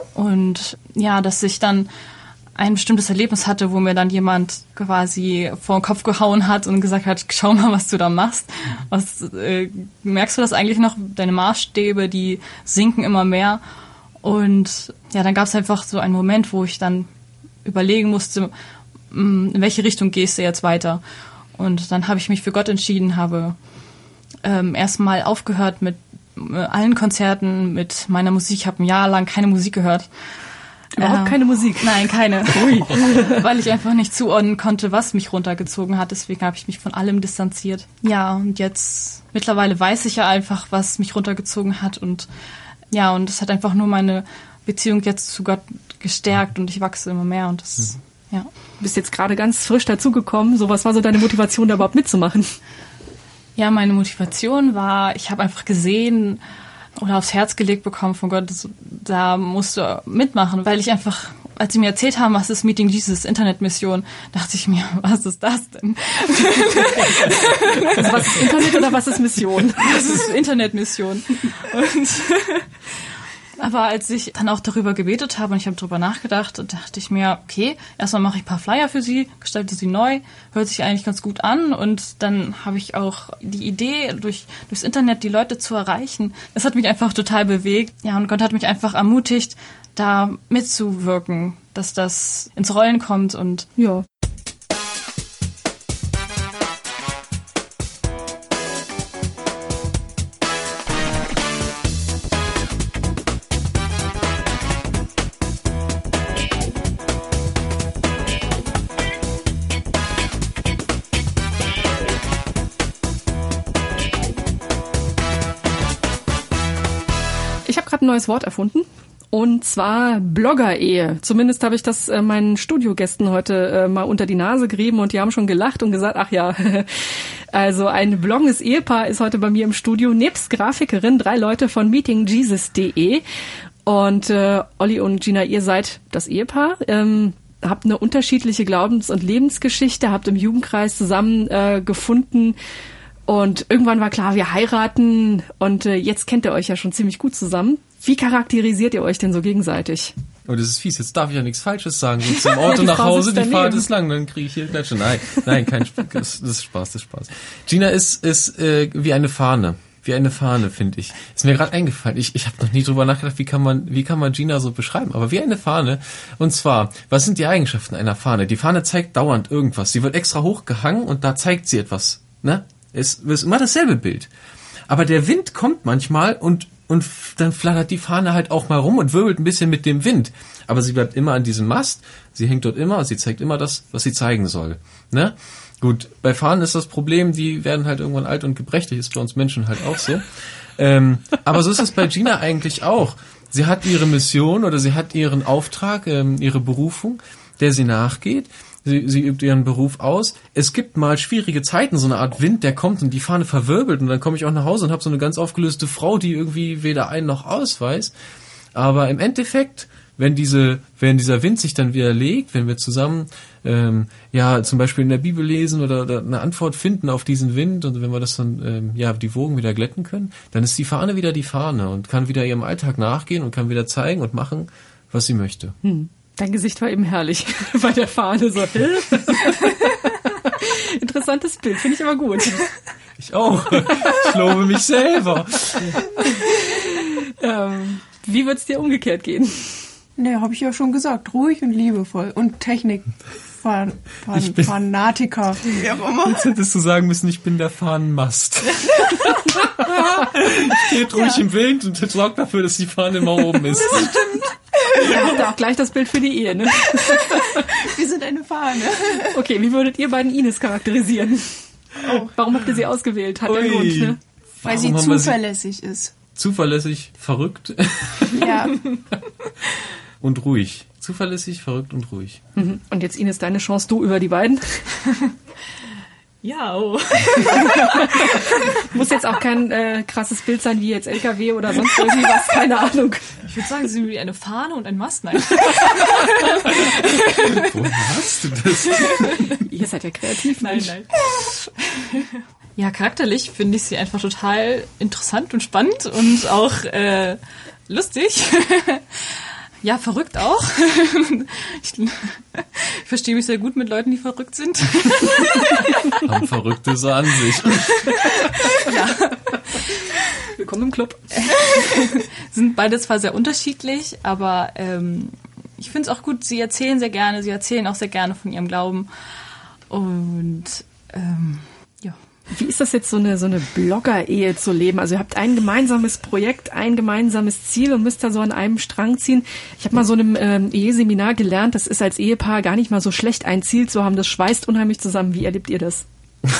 und ja, dass ich dann ein bestimmtes Erlebnis hatte, wo mir dann jemand quasi vor den Kopf gehauen hat und gesagt hat, schau mal, was du da machst. Was, äh, merkst du das eigentlich noch? Deine Maßstäbe, die sinken immer mehr und ja, dann gab es einfach so einen Moment, wo ich dann überlegen musste, in welche Richtung gehst du jetzt weiter. Und dann habe ich mich für Gott entschieden, habe ähm, erstmal aufgehört mit äh, allen Konzerten, mit meiner Musik. Ich habe ein Jahr lang keine Musik gehört. Überhaupt äh, keine Musik? Nein, keine. Ui. Weil ich einfach nicht zuordnen konnte, was mich runtergezogen hat. Deswegen habe ich mich von allem distanziert. Ja, und jetzt mittlerweile weiß ich ja einfach, was mich runtergezogen hat. Und ja, und es hat einfach nur meine Beziehung jetzt zu Gott gestärkt und ich wachse immer mehr und das, ja. Du bist jetzt gerade ganz frisch dazugekommen. So, was war so deine Motivation, da überhaupt mitzumachen? Ja, meine Motivation war, ich habe einfach gesehen, oder aufs Herz gelegt bekommen von Gott, das, da musst du mitmachen, weil ich einfach, als sie mir erzählt haben, was ist Meeting Jesus, Internetmission, dachte ich mir, was ist das denn? Also was ist Internet oder was ist Mission? Das ist Internetmission. Und aber als ich dann auch darüber gebetet habe und ich habe darüber nachgedacht, dachte ich mir, okay, erstmal mache ich ein paar Flyer für sie, gestalte sie neu, hört sich eigentlich ganz gut an und dann habe ich auch die Idee, durch durchs Internet die Leute zu erreichen. Es hat mich einfach total bewegt. Ja, und Gott hat mich einfach ermutigt, da mitzuwirken, dass das ins Rollen kommt und ja. Ein neues Wort erfunden. Und zwar Blogger-Ehe. Zumindest habe ich das äh, meinen Studiogästen heute äh, mal unter die Nase gerieben und die haben schon gelacht und gesagt, ach ja, also ein bloggendes Ehepaar ist heute bei mir im Studio, nebst Grafikerin, drei Leute von meeting jesus punkt de. Und äh, Olli und Gina, ihr seid das Ehepaar, ähm, habt eine unterschiedliche Glaubens- und Lebensgeschichte, habt im Jugendkreis zusammen äh, gefunden. Und irgendwann war klar, wir heiraten und äh, jetzt kennt ihr euch ja schon ziemlich gut zusammen. Wie charakterisiert ihr euch denn so gegenseitig? Oh, das ist fies, jetzt darf ich ja nichts Falsches sagen. Jetzt im Auto nach Hause, die Fahrt ist lang, dann kriege ich hier Klatsche. Nein, nein, kein Spaß, das ist Spaß, das ist Spaß. Gina ist ist äh, wie eine Fahne, wie eine Fahne, finde ich. Ist mir gerade eingefallen. Ich ich habe noch nie drüber nachgedacht, wie kann man wie kann man Gina so beschreiben, aber wie eine Fahne. Und zwar, was sind die Eigenschaften einer Fahne? Die Fahne zeigt dauernd irgendwas. Sie wird extra hochgehangen und da zeigt sie etwas, ne? Es ist immer dasselbe Bild. Aber der Wind kommt manchmal und und dann flattert die Fahne halt auch mal rum und wirbelt ein bisschen mit dem Wind. Aber sie bleibt immer an diesem Mast, sie hängt dort immer, sie zeigt immer das, was sie zeigen soll. Ne? Gut, bei Fahnen ist das Problem, die werden halt irgendwann alt und gebrechlich, ist bei uns Menschen halt auch so. ähm, aber so ist es bei Gina eigentlich auch. Sie hat ihre Mission oder sie hat ihren Auftrag, ähm, ihre Berufung, der sie nachgeht. Sie, sie übt ihren Beruf aus. Es gibt mal schwierige Zeiten, so eine Art Wind, der kommt und die Fahne verwirbelt und dann komme ich auch nach Hause und habe so eine ganz aufgelöste Frau, die irgendwie weder ein noch aus weiß. Aber im Endeffekt, wenn diese, wenn dieser Wind sich dann wieder legt, wenn wir zusammen ähm, ja zum Beispiel in der Bibel lesen oder, oder eine Antwort finden auf diesen Wind und wenn wir das dann ähm, ja die Wogen wieder glätten können, dann ist die Fahne wieder die Fahne und kann wieder ihrem Alltag nachgehen und kann wieder zeigen und machen, was sie möchte. Hm. Dein Gesicht war eben herrlich bei der Fahne. So. Interessantes Bild, finde ich aber gut. Ich auch. Ich lobe mich selber. ähm, wie wird's dir umgekehrt gehen? Ne, habe ich ja schon gesagt. Ruhig und liebevoll. Und Technik. Fan, Fan, ich bin, Fanatiker. Ja, jetzt hättest du sagen müssen, ich bin der Fahnenmast. Steht ruhig ja. im Wind und sorgt dafür, dass die Fahne immer oben ist. Das stimmt. Da habt ihr auch gleich das Bild für die Ehe, ne? Wir sind eine Fahne. Okay, wie würdet ihr beiden Ines charakterisieren? Oh. Warum habt ihr sie ausgewählt? Hat einen Grund, ne? Weil sie zuverlässig ist. Zuverlässig, verrückt. Ja. Und ruhig. Zuverlässig, verrückt und ruhig. Mhm. Und jetzt, Ines, deine Chance, du über die beiden. Ja, oh. Muss jetzt auch kein äh, krasses Bild sein, wie jetzt L K W oder sonst irgendwie was, keine Ahnung. Ich würde sagen, sie sind wie eine Fahne und ein Mast. Nein. Woher hast du das? Ihr seid ja kreativ. Nein, nein. Ja, charakterlich finde ich sie einfach total interessant und spannend und auch äh, lustig. Ja, verrückt auch. Ich, ich verstehe mich sehr gut mit Leuten, die verrückt sind. Haben Verrückte so an sich. Ja. Willkommen im Club. Sind beide zwar sehr unterschiedlich, aber ähm, ich finde es auch gut, sie erzählen sehr gerne, sie erzählen auch sehr gerne von ihrem Glauben. Und ähm, ja. Wie ist das jetzt, so eine so eine Blogger-Ehe zu leben? Also ihr habt ein gemeinsames Projekt, ein gemeinsames Ziel und müsst da so an einem Strang ziehen. Ich habe mal so einem ähm, Eheseminar gelernt, das ist als Ehepaar gar nicht mal so schlecht, ein Ziel zu haben. Das schweißt unheimlich zusammen. Wie erlebt ihr das?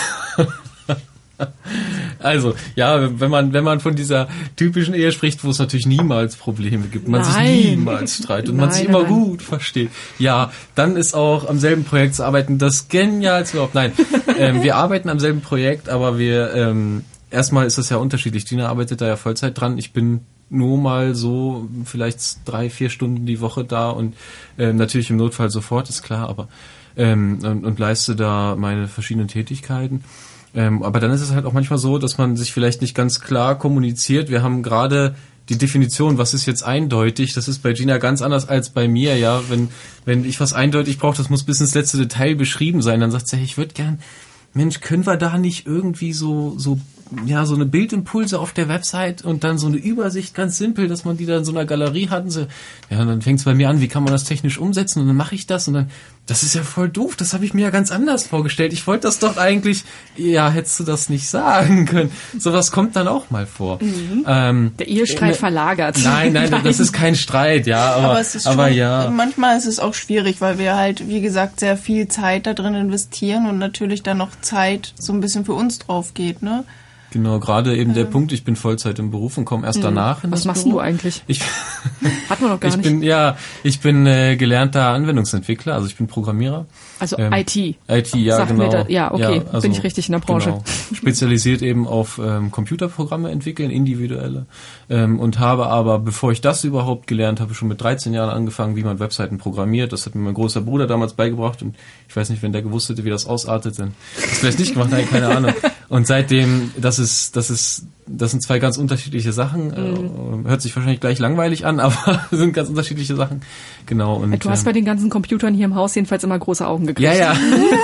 Also, ja, wenn man wenn man von dieser typischen Ehe spricht, wo es natürlich niemals Probleme gibt, man nein. sich niemals streitet und nein, man sich immer nein. gut versteht, ja, dann ist auch am selben Projekt zu arbeiten das Genialste überhaupt. Nein, ähm, wir arbeiten am selben Projekt, aber wir ähm, erstmal ist das ja unterschiedlich. Gina arbeitet da ja Vollzeit dran. Ich bin nur mal so vielleicht drei, vier Stunden die Woche da und ähm, natürlich im Notfall sofort, ist klar, aber ähm, und, und leiste da meine verschiedenen Tätigkeiten. Ähm, aber dann ist es halt auch manchmal so, dass man sich vielleicht nicht ganz klar kommuniziert. Wir haben gerade die Definition, was ist jetzt eindeutig, das ist bei Gina ganz anders als bei mir, ja. Wenn wenn ich was eindeutig brauche, das muss bis ins letzte Detail beschrieben sein, dann sagt sie, hey, ich würde gern, Mensch, können wir da nicht irgendwie so so ja, so eine Bildimpulse auf der Website und dann so eine Übersicht, ganz simpel, dass man die da in so einer Galerie hat und so, ja, und dann fängt es bei mir an, wie kann man das technisch umsetzen und dann mache ich das und dann, das ist ja voll doof, das habe ich mir ja ganz anders vorgestellt, ich wollte das doch eigentlich, ja, hättest du das nicht sagen können. Sowas kommt dann auch mal vor. Mhm. Ähm, der Ehestreit äh, verlagert. Nein, nein, nein, das ist kein Streit, ja, aber, aber, es ist aber schon, ja. Manchmal ist es auch schwierig, weil wir halt, wie gesagt, sehr viel Zeit da drin investieren und natürlich dann noch Zeit so ein bisschen für uns drauf geht, ne? Genau, gerade eben der Punkt, ich bin Vollzeit im Beruf und komme erst danach in das Was machst Büro. du eigentlich? Ich, Hat man noch gar ich nicht. Bin, ja, ich bin äh, gelernter Anwendungsentwickler, also ich bin Programmierer. Also ähm, I T. I T, ja, Sagt genau. mir da, ja, okay, ja, also, bin ich richtig in der Branche. Genau. Spezialisiert eben auf ähm, Computerprogramme entwickeln, individuelle. Ähm, und habe aber, bevor ich das überhaupt gelernt habe, schon mit dreizehn Jahren angefangen, wie man Webseiten programmiert. Das hat mir mein großer Bruder damals beigebracht und ich weiß nicht, wenn der gewusst hätte, wie das ausartet, dann hätte es vielleicht nicht gemacht, nein, keine Ahnung. Und seitdem, das ist, das ist, das sind zwei ganz unterschiedliche Sachen. Mhm. Äh, hört sich wahrscheinlich gleich langweilig an, aber sind ganz unterschiedliche Sachen. Genau. Und, du hast bei den ganzen Computern hier im Haus jedenfalls immer große Augen gekriegt. Ja, ja.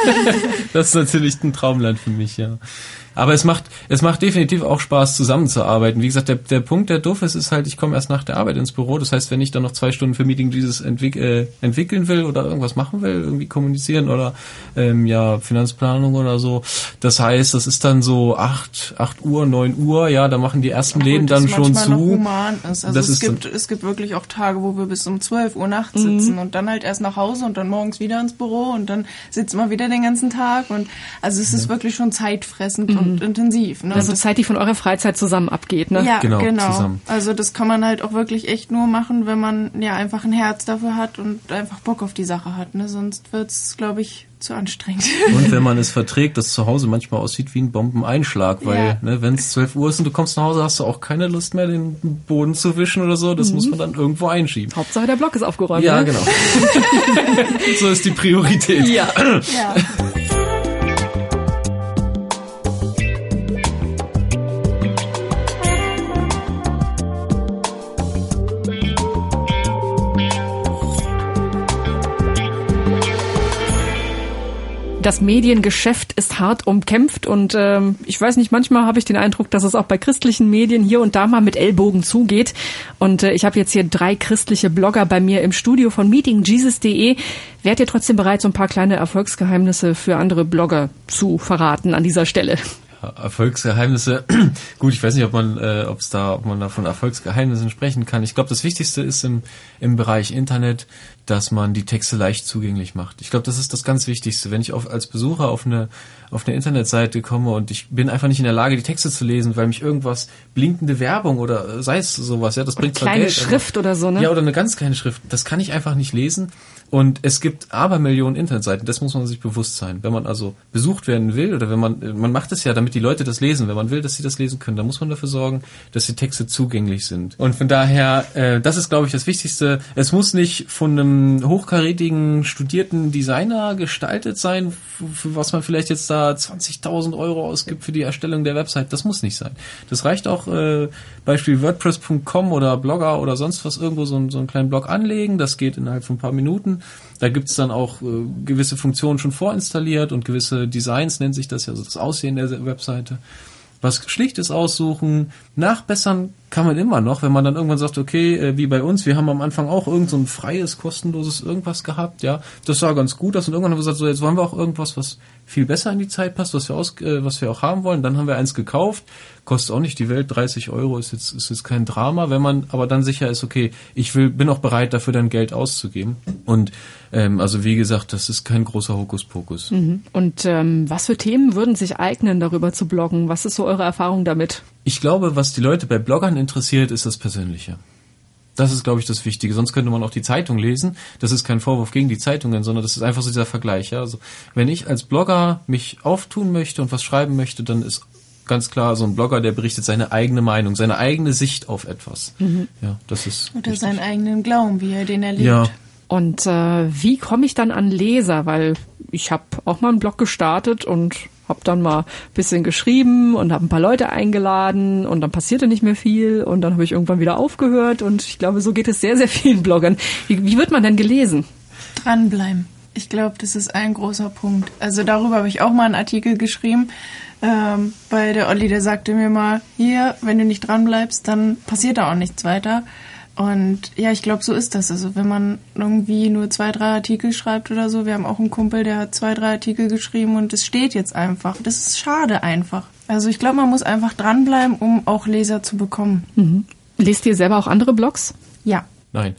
Das ist natürlich ein Traumland für mich, ja. Aber es macht, es macht definitiv auch Spaß, zusammenzuarbeiten. Wie gesagt, der, der Punkt, der doof ist, ist halt, ich komme erst nach der Arbeit ins Büro. Das heißt, wenn ich dann noch zwei Stunden für Meeting dieses entwick äh, entwickeln will oder irgendwas machen will, irgendwie kommunizieren oder ähm, ja Finanzplanung oder so. Das heißt, das ist dann so acht, acht Uhr, neun Uhr. Ja, da machen die ersten Obwohl Läden dann schon zu. Noch human ist. Also das es ist gibt, es gibt wirklich auch Tage, wo wir bis um zwölf Uhr nachts sitzen mhm. und dann halt erst nach Hause und dann morgens wieder ins Büro und dann sitzen wir wieder den ganzen Tag und also es ist ja. wirklich schon zeitfressend mhm. und intensiv. Ne? Also Zeit, die von eurer Freizeit zusammen abgeht, ne? Ja, genau. genau. Zusammen. Also das kann man halt auch wirklich echt nur machen, wenn man ja einfach ein Herz dafür hat und einfach Bock auf die Sache hat. Ne? Sonst wird's, glaube ich, zu anstrengend. Und wenn man es verträgt, dass zu Hause manchmal aussieht wie ein Bombeneinschlag, weil ja. ne, wenn es zwölf Uhr ist und du kommst nach Hause, hast du auch keine Lust mehr, den Boden zu wischen oder so. Das mhm. muss man dann irgendwo einschieben. Hauptsache der Block ist aufgeräumt. Ja, ne? genau. So ist die Priorität. Ja. ja. Das Mediengeschäft ist hart umkämpft und ähm, ich weiß nicht, manchmal habe ich den Eindruck, dass es auch bei christlichen Medien hier und da mal mit Ellbogen zugeht. Und äh, ich habe jetzt hier drei christliche Blogger bei mir im Studio von meeting jesus punkt de. Wärt ihr trotzdem bereit, so ein paar kleine Erfolgsgeheimnisse für andere Blogger zu verraten an dieser Stelle? Erfolgsgeheimnisse. Gut, ich weiß nicht, ob man, äh, ob es da, ob man da von Erfolgsgeheimnissen sprechen kann. Ich glaube, das Wichtigste ist im im Bereich Internet, dass man die Texte leicht zugänglich macht. Ich glaube, das ist das ganz Wichtigste. Wenn ich auf, als Besucher auf eine auf eine Internetseite komme und ich bin einfach nicht in der Lage, die Texte zu lesen, weil mich irgendwas blinkende Werbung oder sei es sowas, ja, das bringt zwar kleine Geld. Schrift aber, oder so, ne? Ja, oder eine ganz kleine Schrift. Das kann ich einfach nicht lesen. Und es gibt Abermillionen Internetseiten, das muss man sich bewusst sein. Wenn man also besucht werden will oder wenn man, man macht es ja, damit die Leute das lesen. Wenn man will, dass sie das lesen können, dann muss man dafür sorgen, dass die Texte zugänglich sind. Und von daher, äh, das ist, glaube ich, das Wichtigste. Es muss nicht von einem hochkarätigen, studierten Designer gestaltet sein, für was man vielleicht jetzt da zwanzigtausend Euro ausgibt für die Erstellung der Website. Das muss nicht sein. Das reicht auch, äh, Beispiel WordPress punkt com oder Blogger oder sonst was, irgendwo so, ein, so einen kleinen Blog anlegen. Das geht innerhalb von ein paar Minuten. Da gibt's dann auch äh, gewisse Funktionen schon vorinstalliert und gewisse Designs nennt sich das ja, also das Aussehen der Webseite. Was Schlichtes aussuchen, nachbessern kann man immer noch, wenn man dann irgendwann sagt, okay, äh, wie bei uns, wir haben am Anfang auch irgend so ein freies, kostenloses irgendwas gehabt, ja, das sah ganz gut aus und irgendwann haben wir gesagt, so jetzt wollen wir auch irgendwas, was viel besser in die Zeit passt, was wir aus, äh, was wir auch haben wollen. Dann haben wir eins gekauft, kostet auch nicht die Welt, dreißig Euro ist jetzt ist jetzt kein Drama, wenn man aber dann sicher ist, okay, ich will bin auch bereit dafür dann Geld auszugeben und ähm, also wie gesagt, das ist kein großer Hokuspokus. Mhm. Und ähm, was für Themen würden sich eignen, darüber zu bloggen? Was ist so eure Erfahrung damit? Ich glaube, was die Leute bei Bloggern interessiert, ist das Persönliche. Das ist, glaube ich, das Wichtige. Sonst könnte man auch die Zeitung lesen. Das ist kein Vorwurf gegen die Zeitungen, sondern das ist einfach so dieser Vergleich. Ja? Also, wenn ich als Blogger mich auftun möchte und was schreiben möchte, dann ist ganz klar so ein Blogger, der berichtet seine eigene Meinung, seine eigene Sicht auf etwas. Mhm. Ja, das ist Oder wichtig. seinen eigenen Glauben, wie er den erlebt. Ja. Und äh, wie komme ich dann an Leser? Weil ich habe auch mal einen Blog gestartet und habe dann mal ein bisschen geschrieben und habe ein paar Leute eingeladen und dann passierte nicht mehr viel und dann habe ich irgendwann wieder aufgehört und ich glaube, so geht es sehr, sehr vielen Bloggern. Wie, wie wird man denn gelesen? Dranbleiben. Ich glaube, das ist ein großer Punkt. Also darüber habe ich auch mal einen Artikel geschrieben, ähm, weil der Olli, der sagte mir mal, hier, wenn du nicht dranbleibst, dann passiert da auch nichts weiter. Und ja, ich glaube, so ist das. Also wenn man irgendwie nur zwei, drei Artikel schreibt oder so, wir haben auch einen Kumpel, der hat zwei, drei Artikel geschrieben und es steht jetzt einfach. Das ist schade einfach. Also ich glaube, man muss einfach dranbleiben, um auch Leser zu bekommen. Mhm. Lest ihr selber auch andere Blogs? Ja. Nein.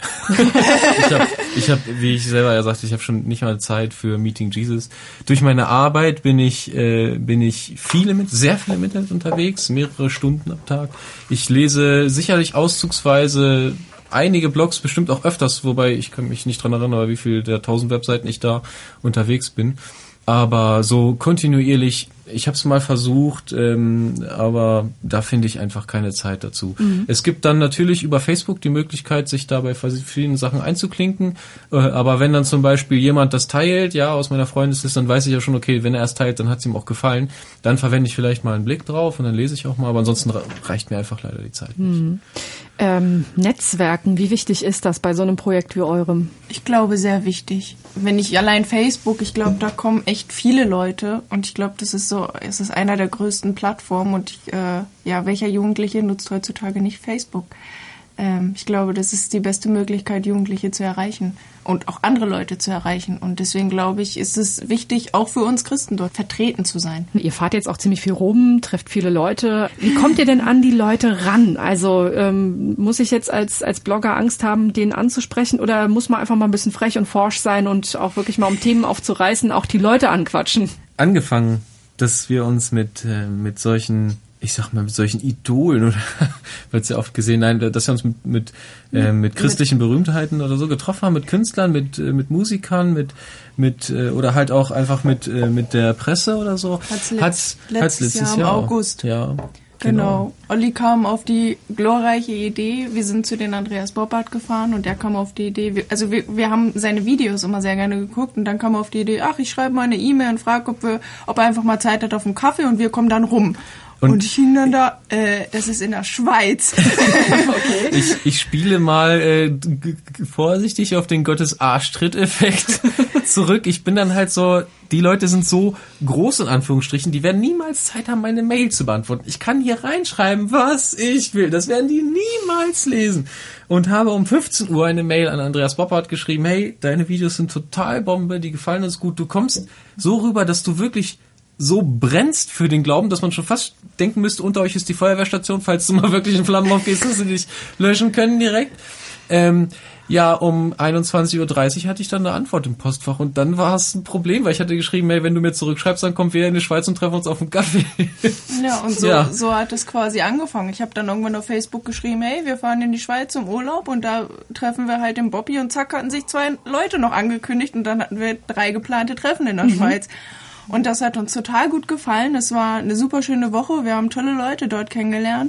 ich habe, ich hab, wie ich selber ja sagte, ich habe schon nicht mal Zeit für Meeting Jesus. Durch meine Arbeit bin ich äh, bin ich viele mit, sehr viel im Internet unterwegs, mehrere Stunden am Tag. Ich lese sicherlich auszugsweise einige Blogs, bestimmt auch öfters, wobei ich kann mich nicht dran erinnern, wie viel der tausend Webseiten ich da unterwegs bin. Aber so kontinuierlich, ich habe es mal versucht, ähm, aber da finde ich einfach keine Zeit dazu. Mhm. Es gibt dann natürlich über Facebook die Möglichkeit, sich da bei vielen Sachen einzuklinken. Äh, aber wenn dann zum Beispiel jemand das teilt, ja, aus meiner Freundesliste, dann weiß ich ja schon, okay, wenn er es teilt, dann hat es ihm auch gefallen. Dann verwende ich vielleicht mal einen Blick drauf und dann lese ich auch mal, aber ansonsten reicht mir einfach leider die Zeit nicht. Mhm. Ähm, Netzwerken, wie wichtig ist das bei so einem Projekt wie eurem? Ich glaube, sehr wichtig. Wenn ich allein Facebook, ich glaube, da kommen echt viele Leute und ich glaube, das ist so, es ist einer der größten Plattformen und ich, äh, ja, welcher Jugendliche nutzt heutzutage nicht Facebook? Ähm, ich glaube, das ist die beste Möglichkeit, Jugendliche zu erreichen und auch andere Leute zu erreichen. Und deswegen glaube ich, ist es wichtig, auch für uns Christen dort vertreten zu sein. Ihr fahrt jetzt auch ziemlich viel rum, trefft viele Leute. Wie kommt ihr denn an die Leute ran? Also ähm, muss ich jetzt als als Blogger Angst haben, denen anzusprechen oder muss man einfach mal ein bisschen frech und forsch sein und auch wirklich mal, um Themen aufzureißen, auch die Leute anquatschen? Angefangen, dass wir uns mit äh, mit solchen ich sag mal, mit solchen Idolen oder wird's ja oft gesehen, nein, dass wir uns mit mit, äh, mit christlichen Berühmtheiten oder so getroffen haben, mit Künstlern, mit äh, mit Musikern, mit mit äh, oder halt auch einfach mit äh, mit der Presse oder so. Hat's, letzt, hat's letztes, hat's letztes Jahr im Jahr August. Ja. Genau. genau. Olli kam auf die glorreiche Idee, wir sind zu den Andreas Boppard gefahren und der kam auf die Idee, wir, also wir, wir haben seine Videos immer sehr gerne geguckt und dann kam er auf die Idee, ach, ich schreibe mal eine E-Mail und frage, ob, wir, ob er einfach mal Zeit hat auf einen Kaffee und wir kommen dann rum. Und, und ich hing dann da, äh, das ist in der Schweiz. Okay. Ich, ich spiele mal äh, g- g- vorsichtig auf den Gottes-Arschtritt-Effekt zurück. Ich bin dann halt so, die Leute sind so groß in Anführungsstrichen, die werden niemals Zeit haben, meine Mail zu beantworten. Ich kann hier reinschreiben, was ich will. Das werden die niemals lesen. Und habe um fünfzehn Uhr eine Mail an Andreas Boppard geschrieben, hey, deine Videos sind total Bombe, die gefallen uns gut. Du kommst so rüber, dass du wirklich so brennst für den Glauben, dass man schon fast denken müsste, unter euch ist die Feuerwehrstation, falls du mal wirklich in Flammen aufgehst, dass sie dich löschen können direkt. Ähm, ja, um einundzwanzig Uhr dreißig hatte ich dann eine Antwort im Postfach und dann war es ein Problem, weil ich hatte geschrieben, hey, wenn du mir zurückschreibst, dann kommen wir in die Schweiz und treffen uns auf dem Kaffee. Ja, und so, ja. so hat es quasi angefangen. Ich habe dann irgendwann auf Facebook geschrieben, hey, wir fahren in die Schweiz zum Urlaub und da treffen wir halt den Bobby und zack, hatten sich zwei Leute noch angekündigt und dann hatten wir drei geplante Treffen in der mhm. Schweiz. Und das hat uns total gut gefallen. Es war eine super schöne Woche. Wir haben tolle Leute dort kennengelernt.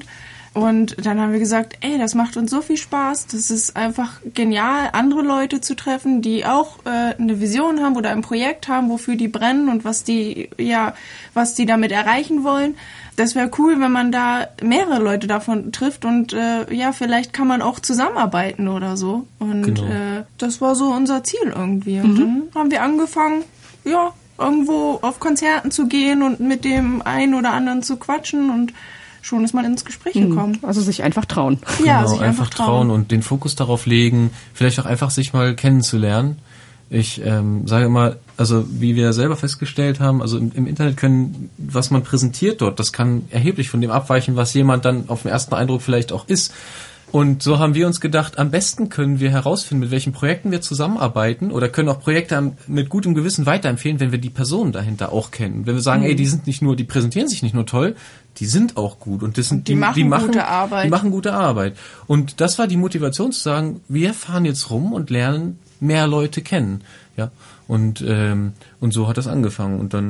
Und dann haben wir gesagt, ey, das macht uns so viel Spaß. Das ist einfach genial, andere Leute zu treffen, die auch äh, eine Vision haben oder ein Projekt haben, wofür die brennen und was die, ja, was die damit erreichen wollen. Das wäre cool, wenn man da mehrere Leute davon trifft und äh, ja, vielleicht kann man auch zusammenarbeiten oder so. Und genau. äh, das war so unser Ziel irgendwie. Und mhm. dann haben wir angefangen, ja, irgendwo auf Konzerten zu gehen und mit dem einen oder anderen zu quatschen und schon ist man ins Gespräch gekommen. Also sich einfach trauen. Ja, genau, sich einfach, einfach trauen. trauen und den Fokus darauf legen, vielleicht auch einfach sich mal kennenzulernen. Ich ähm, sage immer, also wie wir selber festgestellt haben, also im, im Internet können, was man präsentiert dort, das kann erheblich von dem abweichen, was jemand dann auf den ersten Eindruck vielleicht auch ist. Und so haben wir uns gedacht, am besten können wir herausfinden, mit welchen Projekten wir zusammenarbeiten oder können auch Projekte mit gutem Gewissen weiterempfehlen, wenn wir die Personen dahinter auch kennen. Wenn wir sagen, mhm. ey, die sind nicht nur, die präsentieren sich nicht nur toll, die sind auch gut und das sind und die, die, machen die machen gute Arbeit. Die machen gute Arbeit. Und das war die Motivation zu sagen, wir fahren jetzt rum und lernen mehr Leute kennen. Ja. Und ähm, und so hat das angefangen und dann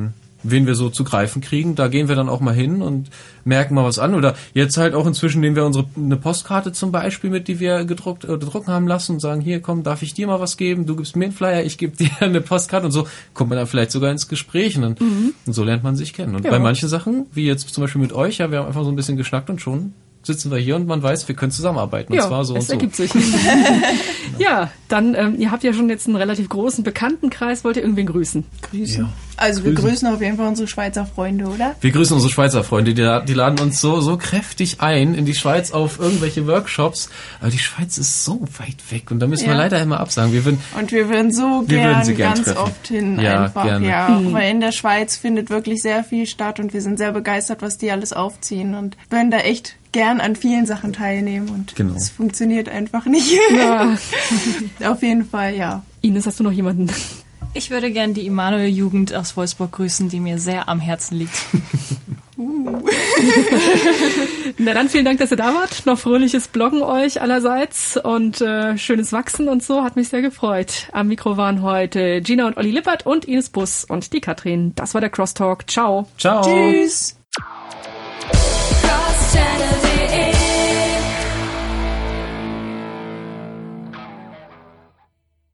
wen wir so zu greifen kriegen, da gehen wir dann auch mal hin und merken mal was an. Oder jetzt halt auch inzwischen nehmen wir unsere eine Postkarte zum Beispiel mit, die wir gedruckt oder drucken haben lassen und sagen, hier komm, darf ich dir mal was geben? Du gibst mir einen Flyer, ich gebe dir eine Postkarte und so kommt man dann vielleicht sogar ins Gespräch und, dann, mhm. und so lernt man sich kennen. Und ja. bei manchen Sachen, wie jetzt zum Beispiel mit euch, ja, wir haben einfach so ein bisschen geschnackt und schon sitzen wir hier und man weiß, wir können zusammenarbeiten. Und ja, zwar so es und so. Ergibt sich. Ja, dann, ähm, ihr habt ja schon jetzt einen relativ großen Bekanntenkreis. Wollt ihr irgendwen grüßen? Grüßen. Ja. Also wir grüßen. grüßen auf jeden Fall unsere Schweizer Freunde, oder? Wir grüßen unsere Schweizer Freunde. Die, die laden uns so so kräftig ein in die Schweiz auf irgendwelche Workshops. Aber die Schweiz ist so weit weg und da müssen ja. wir leider immer absagen. Wir würden, und wir würden so wir gern, würden sie gern ganz treffen. oft hin. Ja, einfach. gerne. Ja, mhm. weil in der Schweiz findet wirklich sehr viel statt und wir sind sehr begeistert, was die alles aufziehen und würden da echt gern an vielen Sachen teilnehmen und genau. es funktioniert einfach nicht. Ja. Auf jeden Fall, ja. Ines, hast du noch jemanden? Ich würde gern die Immanuel-Jugend aus Wolfsburg grüßen, die mir sehr am Herzen liegt. Uh. Na dann, vielen Dank, dass ihr da wart. Noch fröhliches Bloggen euch allerseits und äh, schönes Wachsen und so. Hat mich sehr gefreut. Am Mikro waren heute Gina und Olli Lippert und Ines Bus und die Katrin. Das war der Crosstalk. Ciao. Ciao. Tschüss.